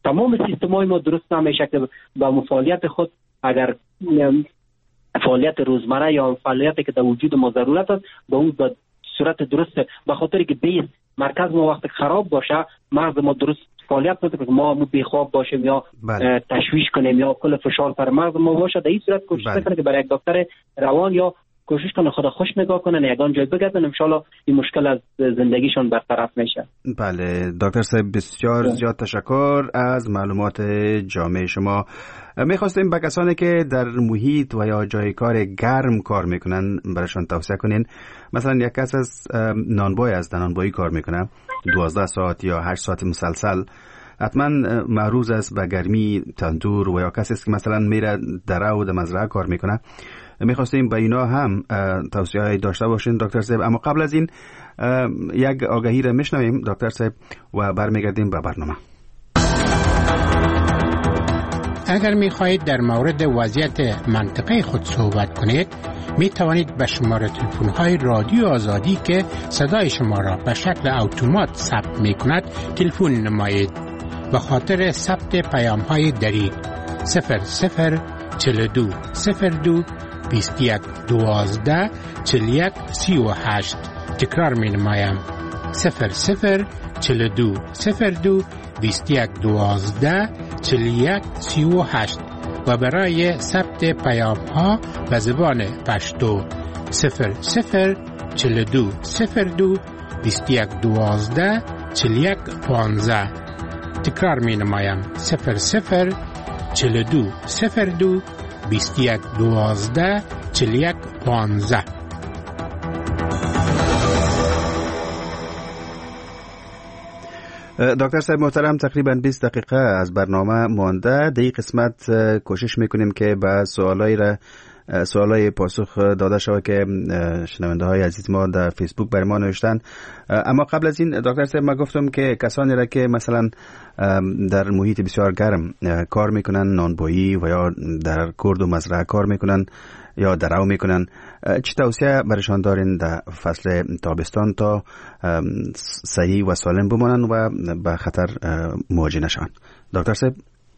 D: تمام سیستم‌های ما درست نمیشه که با مفعولیت خود اگر فعالیت روزمره یا فعالیتی که در وجود ما ضرورت است با اون به صورت درست، به خاطر که بیس مرکز ما وقتی خراب باشه مغز ما درست فعالیت نکنه که ما بیخواب باشیم یا تشویش کنیم یا کل فشار پر مغز ما باشه، در این صورت کوشش کنه که برای یک دکتر روان یا کوشش کنه خدا خوش نگاه کنن یگان جای بگردن، ان شاء الله این مشکل از زندگیشون برطرف میشه.
C: بله دکتر صاحب بسیار زیاد تشکر از معلومات جامع شما. میخواستیم به کسانی که در محیط و یا جای کار گرم کار میکنن برایشان توصیه کنین. مثلا یک کس از نانبای از نانبایی کار میکنه 12 ساعت یا 8 ساعت مسلسل، حتما معروض است به گرمی تندور، و یا کسی که مثلا میره در او در مزرعه کار میکنه. میخواستیم به اینا هم توصیه داشته باشین دکتر صاحب، اما قبل از این یک آگهی را میشنویم دکتر صاحب و برمیگردیم به برنامه.
H: اگر میخواهید در مورد وضعیت منطقه خود صحبت کنید، می توانید به شماره تلفن های رادیو آزادی که صدای شما را به شکل اتومات ثبت می کند تلفن نمایید. به خاطر ثبت پیام های دریغ 0042 02 21 12 41 38. تکرار می نمایم 0042 02 21 12 41 38 و برای ثبت پیام ها به زبان پشتو 0042 02 21 12 41 15. تکرار می نمایم 0042 02 21 12 41 15.
C: دکتر صاحب محترم، تقریبا 20 دقیقه از برنامه مانده. در این قسمت کوشش میکنیم که به سوالای پاسخ داده شود که شنونده های عزیز ما در فیسبوک برای ما نوشتن. اما قبل از این دکتر صاحب ما گفتم که کسانی را که مثلا در محیط بسیار گرم کار میکنن، نانبایی و یا در کرد و مزرعه کار میکنن یا درو میکنن، چه توصیه برشان دارین در فصل تابستان تا صحیح و سالم بمانن و به خطر مواجه نشوند؟ دکتر صاحب.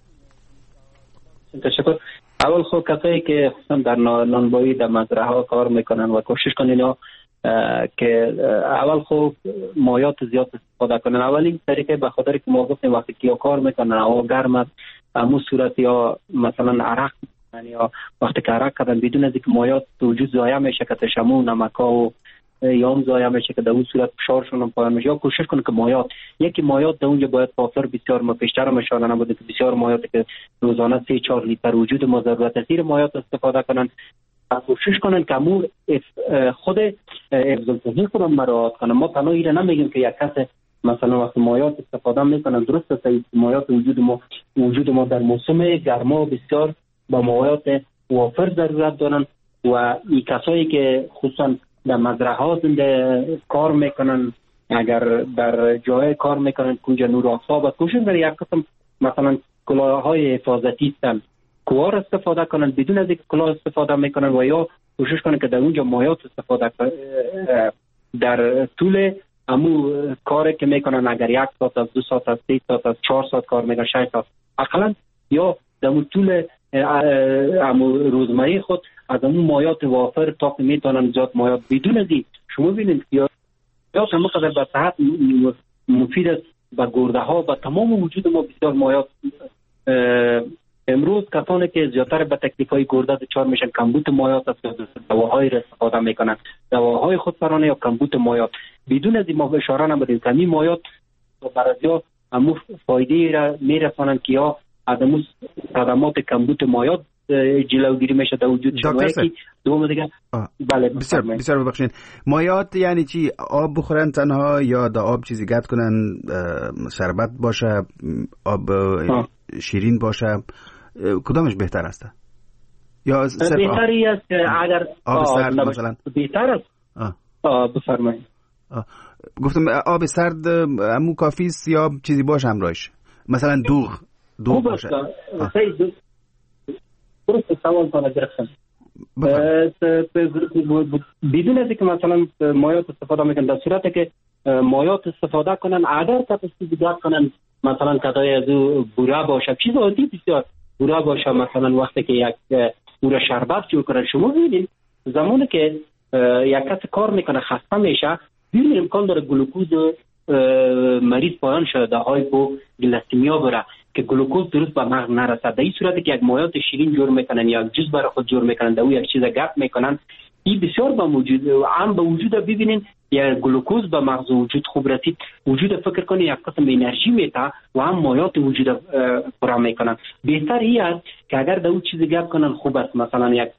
D: تشکر. اول خود کسایی که خصوصا در نانبایی در مزرعه ها کار میکنن و کوشش کنین که اول خود مایات زیاد استفاده کنن. اولین طریقه به خاطر که ما گفتیم وقتی که کار میکنن هوا گرم است، همون صورت یا مثلا عرق یا وقتی که عرق کردن بدون از اینکه مایات وجود ضایع میشه که تشمو نمکا و یا هم ضایع میشه که در اون صورت فشارشون هم پایین میشه. یا کوشش کنن که مایات در اونجا باید وافر بسیار ما پیشتر میشن نبوده که بسیار مایات که روزانه 3-4 لیتر وجود ما ضرورت است مایات استفاده کنن. کوشش کنن که خود حفظ الصحه خودم مراعات کنن. ما تنها اینو نمیگیم که یک کس مثلا وقتی مایات استفاده میکنن درست است، مایات وجود ما در موسم گرما بسیار با مایات وافر ضرورت دارن و این کسایی که خصوصا در مزرعه ها زنده کار میکنن، اگر در جای کار میکنن کنجا نور آفتاب کوشش برای یک قسم مثلا کلاههای حفاظتی هستن کوار استفاده کنن بدون از اینکه کلاه استفاده میکنن و یا کوشش کنن که در اونجا مایات استفاده کنن در طول همو کاری که میکنن. اگر 1 ساعت از 2 ساعت از 3 ساعت از 4 ساعت کار میکنن 6 ساعت اقلا یا در طول همو روزمره خود از همون مایات وافر تا که میتونن زیاد مایات بدون ازی شما ببینید یا شما قدر به صحت مفید است، به گرده ها به تمام وجود ما بسیار مایات. امروز کسانی که زیادتر به تکلیف های گرده دچار میشن کمبود مایات است، دواهایی را استفاده میکنن، دواهای خودسرانه یا کمبود مایات. بدون از این ما اشاره نمیدیم کمی مایات برای همو فایده را میرسانن که یا عدم صدمات کمبود مایات جلوگیری میشه در وجود شما. یکی دوم دیگه بله
C: بسیار ببخشید، مایات یعنی چی؟ آب بخورن تنها یا در آب چیزی گرد کنن، شربت باشه، آب شیرین باشه، کدامش بهتر است؟ یا
D: بهتری است اگر
C: آب سرد مثلا
D: بهتر است. بفرمایید.
C: گفتم آب سرد همون کافی است یا چیزی باشه همراهش، مثلا دوغ باشه؟
D: درست سوال کنه گرفتم. بدون از اینکه مثلا مایات استفاده میکنن، در صورتی که مایات استفاده کنن اگر کپاسیتی زیاد کنن مثلا کدای از او بوره باشه، چیز عادی بسیار بوره باشه، مثلا وقتی که یک بوره شربت جور کنن. شما ببینید زمانی که یک کس کار میکنه خسته میشه، ببینید امکان داره گلوکوز مریض پایان شده در هایپو گلیسمیا بره که گلوکوز درست به مغز نرسد. در این صورتی که یک مایات شیرین جور میکنن یا جوز برای خود جور میکنن، در او یک چیز گپ میکنن، این بسیار به وجود عام به وجود ببینین یا گلوکوز به مغز وجود خوب رسید، وجود فکر کنه یک قسم انرژی میته و هم مایات وجود پر میکنن. بهتر این است که اگر در او چیز گپ کنن خوب است، مثلا یک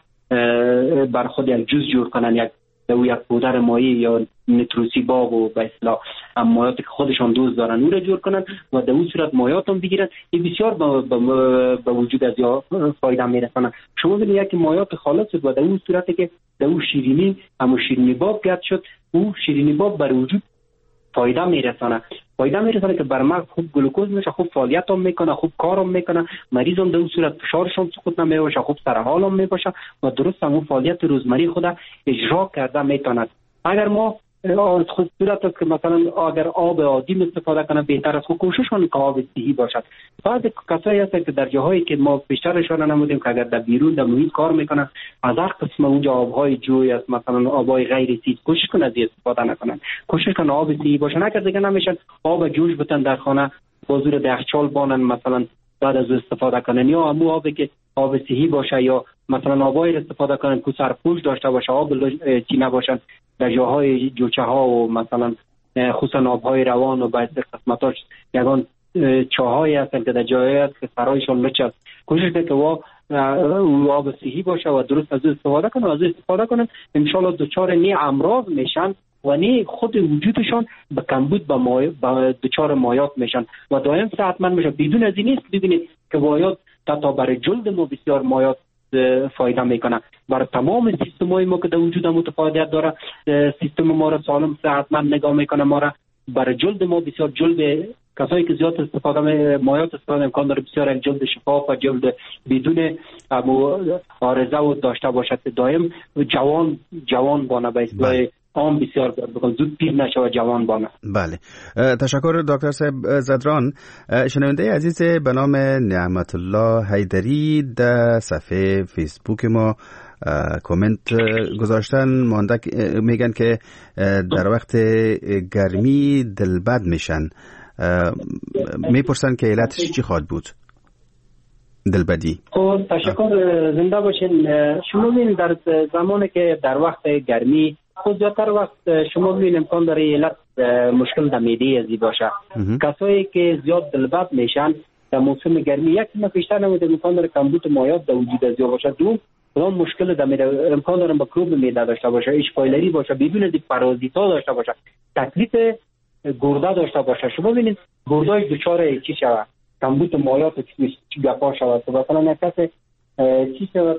D: بر خود یک جوز جور کنن، یک دو یک پودر مایع یا نتروسیباب و به اصطلاح مایاتی که خودشان دوست دارن او را جور کنن و در اون صورت مایات هم بگیرن، این بسیار به وجود از یا فایده میرسانه. شما ببینید یک مایات خالص و در اون صورتی که در اون شیرینی اما شیرینی باب گرد شد، او شیرینی باب بر وجود فایده میرسانه که بر مغز خوب گلوکوز میشه، خوب فعالیت هم میکنه، خوب کار هم میکنه، مریض هم در اون صورت فشارشون سقوط نمیشه، خوب سرحال هم میباشه و درست همون فعالیت روزمره خود اجرا کرده میتونه. اگر ما خود صورت است که مثلا اگر آب عادی استفاده کنه بهتر است، کوشش کنیم که آب صحی باشد. بعد کسایی هستن که در جاهایی که ما بیشتر اشاره نمودیم که اگر در بیرون در محیط کار میکنن، از هر قسم اونجا آبهای جوی است، مثلا آبهای غیر صحی، کوشش کنن از استفاده نکنن، کوشش کنن آب صحی باشه، نه که دیگه نمیشن آب جوش بتن در خانه با زور یخچال بانن مثلا بعد از استفاده کنن، یا همون آبی که آب صحی باشه یا مثلا آبای استفاده کنن که سرپوش داشته باشه، آب چی نباشن. در جاهای جوچه ها و مثلا خصوصا آبهای روان و بعضی قسمتاش یگان چاهایی هستن که در جایی هست که سرایشان لچ است، کوشش کنه که آب صحی باشه و درست از استفاده کنن انشالله دچار نی امراض میشن و نی خود وجودشان به کمبود به دچار مایات میشن و دائم صحتمند میشن. بدون از این نیست ببینید که مایات تا برای جلد ما بسیار مایات فایده میکنه، برای تمام سیستم‌های ما که در وجود متفاوت داره، سیستم ما را سالم صحتمند نگاه میکنه، ما را برای جلد ما بسیار جلد کسایی که زیاد استفاده مایات استفاده امکان داره بسیار یک جلد شفاف و جلد بدون عارضه و داشته باشد، دائم جوان بانه به اصطلاح عام بسیار زود پیر نشه و جوان بانه.
C: بله، تشکر دکتر صاحب زدران. شنونده عزیز به نام نعمت الله حیدری در صفحه فیسبوک ما کامنت گذاشتن، میگن که در وقت گرمی دلبد میشن، میپرسن که علتش چی خواهد بود دلبدی؟
D: خب تشکر، زنده باشین. شما ببینید در زمانی که در وقت گرمی خود زیادتر وقت شما ببینید امکان داره علت مشکل در معده ازی باشه. کسایی که زیاد دلبد میشن در موسم گرمی، یک ما بیشتر نمیده امکان داره کمبود مایات در وجود ازی باشه، دو مشکل در معده امکان داره میکروب معده داشته باشه، اشپایلری باشه، بدون از پارازیتا داشته باشه، تکلیف گرده داشته باشه. شما ببینید گردهش دچار چی شود، کمبود مایات چی گپا شود، مثلا یک کس چی شود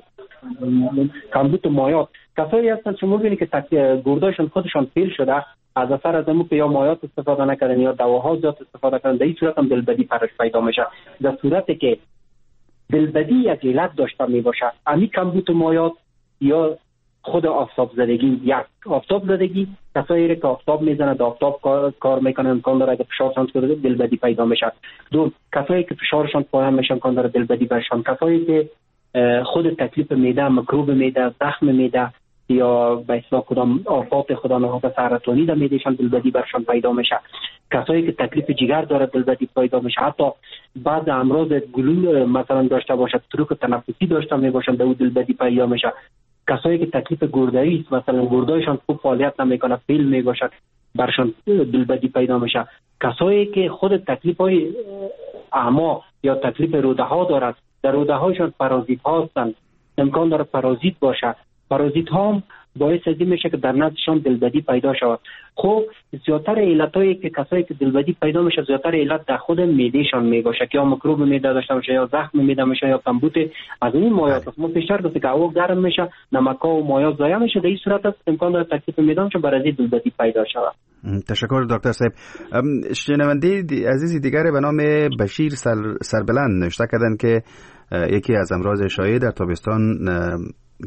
D: کمبود مایات. کسایی هستن شما ببینید که گردهشون خودشان فیل شده از اثر از اینکه یا مایات استفاده نکردن یا دواها زیاد استفاده کردن، در این صورت هم دلبدی پرش پیدا میشه. در صورتی که دلبدی یک علت داشته می باشه، امی کمبود مایات یا خود آفتاب زدگی، یک آفتاب زدگی، کسایی که آفتاب میزنه در آفتاب کار میکنن امکان داره که فشارشان کنه دلبدی پیدا میشه. دو کسایی که فشارشان پایین میشن امکان داره دلبدی برشن. کسایی که خود تکلیف معده، میکروب معده، زخم معده یا به اصطلاح کدام آفات خدا نخواسته سرطانی در معدهشان دلبدی برشان پیدا میشه. کسایی که تکلیف جگر داره دلبدی پیدا میشه. حتی بعض امراض گلو مثلا داشته باشد، سلوک تنفسی داشته میباشن در دلبدی پیدا میشه. کسایی که تکلیف گرده‌ای است، مثلا گرده‌شان خوب فعالیت نمیکنه، فیل میباشد، برشان دلبدی پیدا میشه. کسایی که خود تکلیف‌های اعما یا تکلیف روده ها دارد، در روده هاشون پارازیت ها هستند، امکان داره پارازیت باشه. پارازیت ها هم باعث از این میشه که در نزدشان دلبدی پیدا شود. خب زیادتر علتایی که کسایی که دلبدی پیدا میشه، زیادتر علت در خود معدهشان میباشه که یا میکروب معده داشته باشه یا زخم معده میشه یا کمبود از این مایات است. ما بیشتر گفتیم که هوا گرم میشه، نمک‌ها و مایات ضایع میشه، در این صورت است امکان داره تکلیف معدهشون برای دلبدی پیدا شود.
C: تشکر دکتر صاحب. شنونده عزیزی دیگر به نام بشیر سربلند نوشته کردن که یکی از امراض شایع در تابستان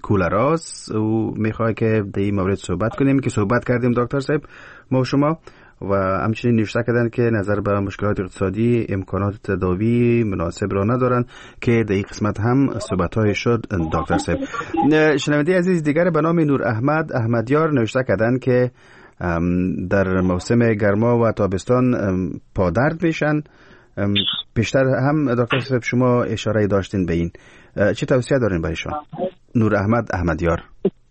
C: کولراست و میخواد که در این مورد صحبت کنیم که صحبت کردیم دکتر صاحب ما و شما و همچنین نوشته کردن که نظر به مشکلات اقتصادی امکانات تداوی مناسب را ندارن که در این قسمت هم صحبت‌های شد. دکتر صاحب، شنونده عزیز دیگر به نام نور احمد احمدیار نوشته کردن که در موسم گرما و تابستان پادرد میشن. پیشتر هم دکتر صاحب شما اشاره داشتین به این، چه توصیه دارین برایشان؟ نور احمد احمدیار.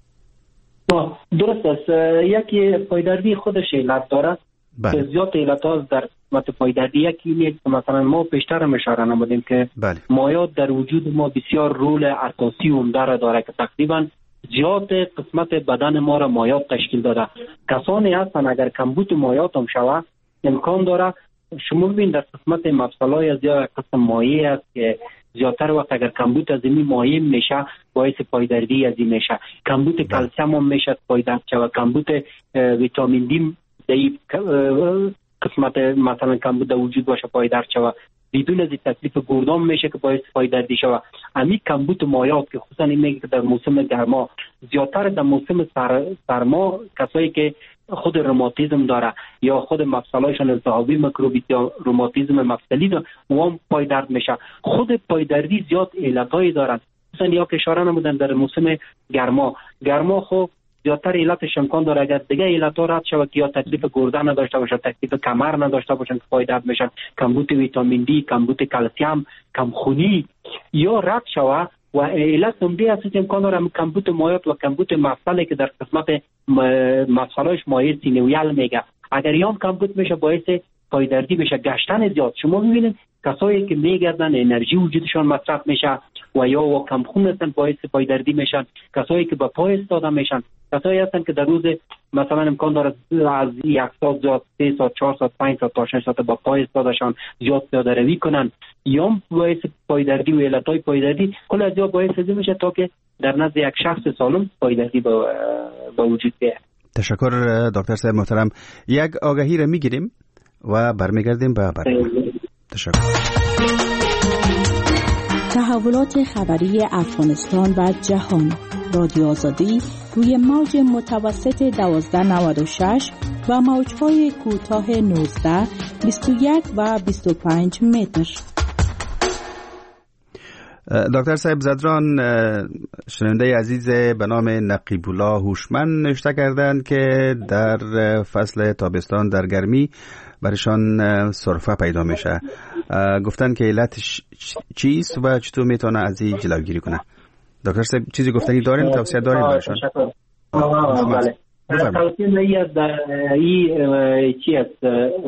D: درست است. یکی پایدردی خودش علت داره که زیاد علت ها در قسمت پایدردی. یکی مثلا ما پیشتر هم اشاره نمودیم که مایات در وجود ما بسیار رول اساسی عمده را داره که تقریبا زیاد قسمت بدن ما را مایات تشکیل داده. کسانی هستن اگر کمبود مایات هم شود امکان داره شما ببین در قسمت مفصل‌های از یا قسم مایع است که زیادتر وقت اگر کمبود از این مایع میشه باعث پایدردی از این میشه. کمبود کلسیم هم میشه پایدرد شود. کمبود ویتامین دی در قسمت مثلا کمبود وجود باشه پایدرد شود. بدون از تکلیف گردان میشه که باعث پایدردی شود. همین کمبود مایات که خصوصا این میگه که در موسم گرما زیادتر در موسم سرما کسایی که خود روماتیسم داره یا خود مفصلایشان التهابی میکروبی یا روماتیسم مفصلی داره اون پایدرد میشه. خود پایدردی زیاد علتایی دارن. مثلا یا که اشاره نمودن در موسم گرما خب زیادتر علتش امکان داره اگر دیگه علت‌ها رد شود که یا تکلیف گردن نداشته باشه، تکلیف کمر نداشته باشن که پایدرد میشن، کمبود ویتامین دی، کمبود کلسیم، کمخونی یا رد شود و علت نمبی هست امکان داره کمبود مایات و کمبود مفصلی که در قسمت مفصلایش مایع سینویل میگه اگر یام کمبود میشه باعث پایدردی میشه. گشتن زیاد شما میبینید کسایی که میگردن انرژی وجودشان مصرف میشه و یا کمخون هستن باعث پایدردی میشن. کسایی که با پای استاده میشن، کسایی هستن که در روز مثلا امکان داره از 1 ساعت زیاد 3 ساعت 4 ساعت 5 ساعت تا 6 ساعت با پای استادهشان زیاد پیاده روی کنن یا باعث پایدردی و علتهای پایدردی کل از باعث میشه تا که در نزد یک شخص سالم پایدردی با وجود بیاد.
C: تشکر دکتر صاحب محترم. یک آگهی را میگیریم و برمیگردیم به برنامه. تشکر.
B: تحولات خبری افغانستان و جهان. رادیو آزادی روی موج متوسط 1296 و موج‌های کوتاه 19 21 و 25 متر.
C: دکتر صاحب زدران شنونده عزیز به نام نقیب الله هوشمند نوشته کردند که در فصل تابستان در گرمی برشان سرفه پیدا میشه. گفتن که علتش چیست و چطور میتونه از این جلوگیری کنه؟ دکتر صاحب چیزی گفتنی دارین؟ توصیه دارین برشان؟
D: بله. توصیه نیست در این چی است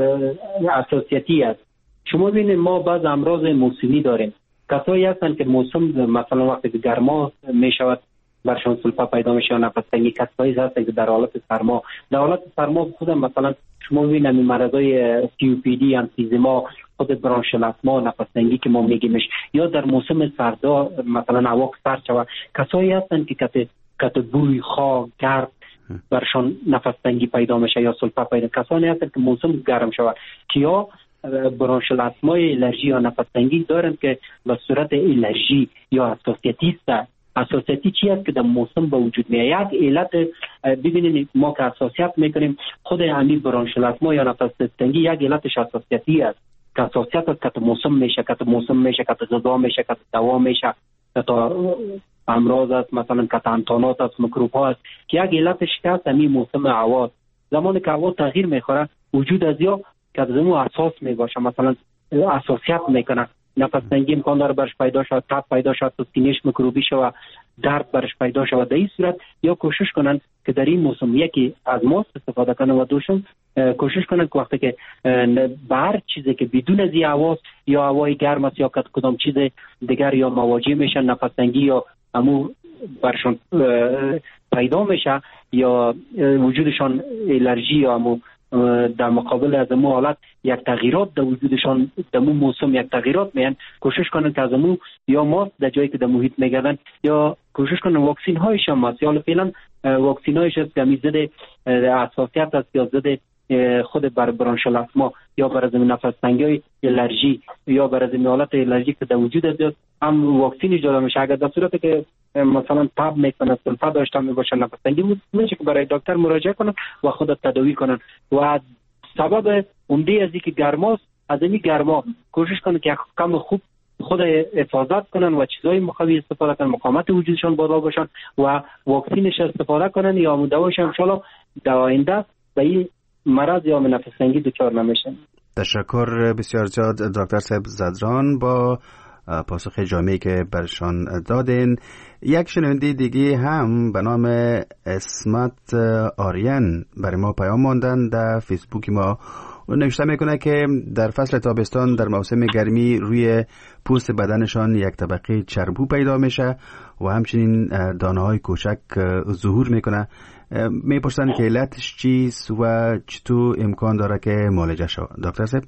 D: اساسیتی است. شما ببینید ما بعض امراض موسمی داریم. کسایی هستن که موسم مثلا وقتی که گرما میشود برشان سلفه پیدا میشه، نفس تنگی. کسایی هستن که در حالت سرما خودم مثلا شما ببینید این مرضای COPD، امفیزما، خود برانشل آسما، نفس تنگی که ما میگیمش، یا در موسم سردا مثلا هوا سرد شود کسایی هستن که کت بوی خاک گرد برشان نفس تنگی پیدا میشه یا سلفه پیدا. کسانی هستن که موسم گرم شود که یا برانشل آسمای الرژی یا نفس تنگی دارن که به صورت الرژی یا حساسیتی است. حساسیتی چی است که در موسم به وجود میاد؟ یک علت ببینید ما که حساسیت میکنیم خود همین برانشل آسما یا نفس تنگی یک علتش حساسیتی است که حساسیت است که موسم میشه، که غذا میشه، که دوا میشه، که امراض است، مثلا که انتانات است، میکروب ها است که یک علتش که است همین موسم هوا. زمانی که هوا تغییر میخوره وجود از یا که زمو اساس میباشه مثلا حساسیت میکنه، نفس تنگی امکان داره برش پیدا شود، تب پیدا شود، سینش میکروبی شود، درد برش پیدا شود. در این صورت یا کوشش کنن که در این موسم یکی از ماسک استفاده کنن و دوشم کوشش کنن که وقتی که به هر چیزی که بدون از این هوا یا هوای گرم است یا کدام چیز دیگر یا مواجه میشن نفس تنگی یا همو برشون پیدا میشه یا وجودشان الرژی یا همو در مقابل از امو حالت یک تغییرات در وجودشان در امو موسم یک تغییرات میان، کوشش کنن که از امو یا ماسک در جایی که در محیط میگردن یا کوشش کنن واکسین هایش هم هست یا فعلا واکسین هایش هست که ضد حساسیت است یا ضد خود بر برانشل آسما یا بر از نفس تنگی الرژی یا بر از حالت الرژی که در وجود است هم واکسینی داده میشه. اگر در صورتی که مثلا تب میکنه، سلفه داشته باشه، نفس تنگی میشه که برای دکتر مراجعه کنن و خود تداوی کنن و سبب عمده از اینکه گرماست، از این گرما کوشش کنن که کم خوب خود حفاظت کنن و چیزای مخوی استفاده کنن، مقاومت وجودشان بالا باشن و واکسینش استفاده کنن یا مدواش ان شاء الله در آینده به این مرض یا نفس تنگی دچار نمیشن.
C: تشکر بسیار زیاد دکتر صاحب زدران با پاسخ جامعی که برشان دادین. یک شنونده دیگه هم به نام اسمت آریان برای ما پیام ماندن در فیسبوک ما و نوشته میکنه که در فصل تابستان در موسم گرمی روی پوست بدنشان یک طبقه چربو پیدا میشه و همچنین دانه های کوچک ظهور میکنه. میپرسن که علتش چیست و چطور امکان داره که معالجه شود؟ دکتر صاحب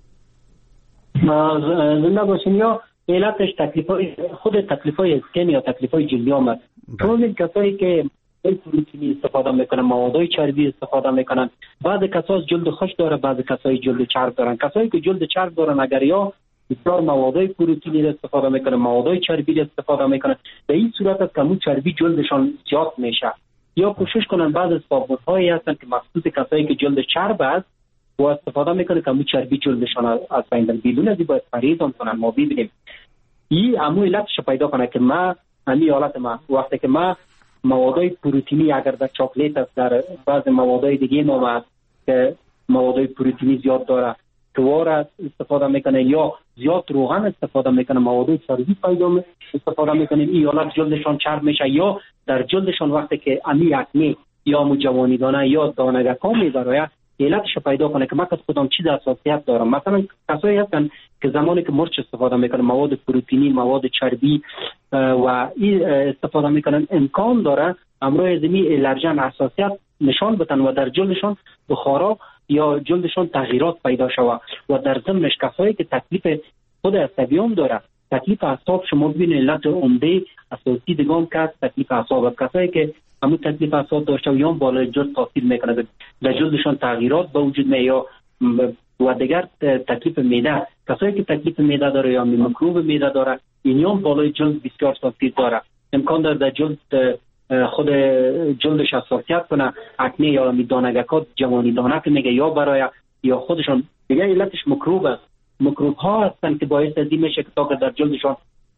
D: زنده باشین. یا علتش خود تکلیف‌های اسکن یا تکلیف‌های جلدی آمد. چون کسایی که پروتئین استفاده میکنن، موادهای چربی استفاده میکنن، بعضی کسا جلد خشک داره، بعضی کسای جلد چرب دارن. کسایی که جلد چرب دارن اگر یا بسیار موادهای پروتئینی استفاده میکنن، موادهای چربی استفاده میکنن، به این صورت است که اون چربی جلدشان زیاد میشه. یا کوشش کنن بعضی صابون‌هایی هستن که مخصوص کسایی که جلد چرب است و استفاده میکنه که اون چربی جلدشان از بین بره. بدون از این باید پرهیز کنن. ما ببینیم این امو علتش پیدا کنه که ما همین حالت ما وقتی که ما موادهای پروتئینی اگر در چاکلیت است، در بعض موادهای دیگه ما که موادهای پروتئینی زیاد داره توار استفاده میکنه یا زیاد روغن استفاده میکنه، موادهای چربی پیدا استفاده میکنه، این حالت جلدشان چرب میشه. یا در جلدشان وقتی که امی اکنی یا مجوانی دانه یا دانگکا میبره علتش پیدا کنه که من خودم چیز حساسیت دارم. مثلا کسایی هستن که زمانی که مرچ استفاده میکنن، مواد پروتئینی، مواد چربی و این استفاده میکنن، امکان داره امروز زمین الرژن حساسیت نشان بدن و در جلدشان بخارا یا جلدشان تغییرات پیدا شود. و در ضمنش کسایی که تکلیف خود عصبیان داره، تکلیف اعصاب شما ببینید علت عمده اساسی دیگه که تکلیف اعصاب، کسایی که همون تکلیف اعصاب داشته و یا بالای جلد تاثیر میکنه، در جلدشان تغییرات به وجود میاد. یا و دیگر تکلیف معده، کسایی که تکلیف معده داره یا میکروب معده داره، اینیام بالای جلد بسیار تاثیر داره. امکان داره در جلد خود جلدش حساسیت کنه، اکنی یا دانگکات جوانی دانه که میگه یا برای یا خودشان دیگه علتش میکروب است. میکروب ها هستن که باعث از این میشه که تا در جلدشان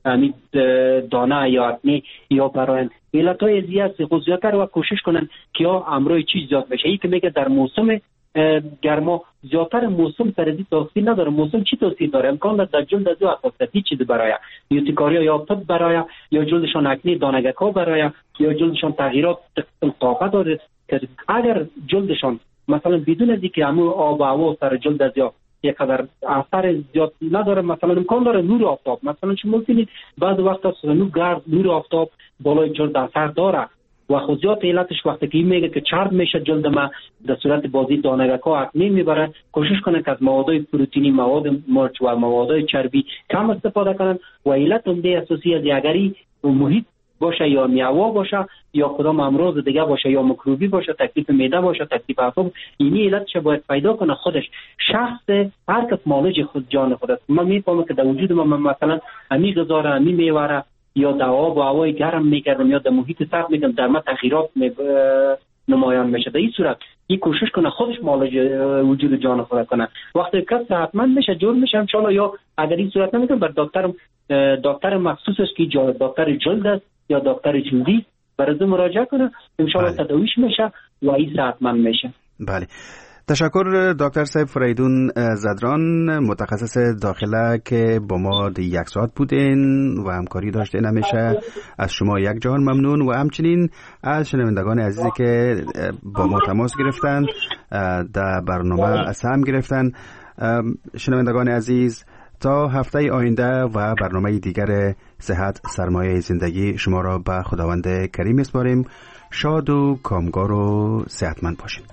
D: دانه یا اکنی یا برای علتهای زیاد زیادتر و کوشش کنن که یا امروی چیز زیاد بشه. این که میگه در موسم گرما زیادتر موسم سردی تاثیر نداره. موسم چی تاثیر داره؟ امکان داره در جلد از حساسیتی چیز برای یوتیکاریا یا تب برای یا جلدشان اکنی دانگکا برای یا جلدشان تغییرات طاقت داره که اگر جلدشان مثلا بدون از اینکه همون آب و هوا سر جلد از یک قدر اثر زیاد نداره، مثلا امکان داره نور آفتاب، مثلا شما می‌بینید بعضی وقتا نور آفتاب بالای جلد اثر داره و خصوصیات علتش وقتی که میگه که چرب میشه جلد ما در صورت بازی دانگکا اکنی میبره، کوشش کنن که از موادهای پروتئینی، مواد مرچ و موادهای چربی کم استفاده کنن. و علت عمده اساسی از اگری محیط باشه یا میوه باشه یا کدام امراض دیگه باشه یا میکروبی باشه، تکلیف معده باشه، تکلیف اعصاب، اینی علتش باید پیدا کنه خودش. شخص هر کس مالج خود جان خود است. من میفهمم که در وجود من مثلا امی غذا را امی میوه یا در آب و هوای گرم میکردم یا در محیط سرد میکردم، در من تغییرات نمایان میشه. در این صورت این کوشش کنه خودش معالج وجود جان خود کنه. وقتی کس صحتمند میشه جور میشه ان شاء الله، یا اگر این صورت نمیکنه بر دکتر مخصوص است که دکتر جلد است یا دکتر جلدی برای مراجعه کنه، ان شاء الله تداویش میشه و این صحتمند میشه.
C: بله، تشکر دکتر صاحب فریدون زدران، متخصص داخله که با ما 1 ساعت بودین و همکاری داشته نمیشه. از شما یک جهان ممنون و همچنین از شنوندگان عزیزی که با ما تماس گرفتن، در برنامه سهم گرفتن. شنوندگان عزیز، تا هفته آینده و برنامه دیگر صحت سرمایه زندگی شما را به خداوند کریم میسپاریم. شاد و کامگار و صحتمند باشید.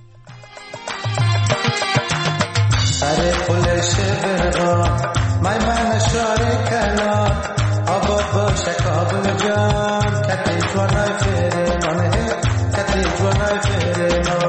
I: سر پل شبرا من شارکنا آباد باشه کابل جان کتی جوانای فره منه کتی جوانای فره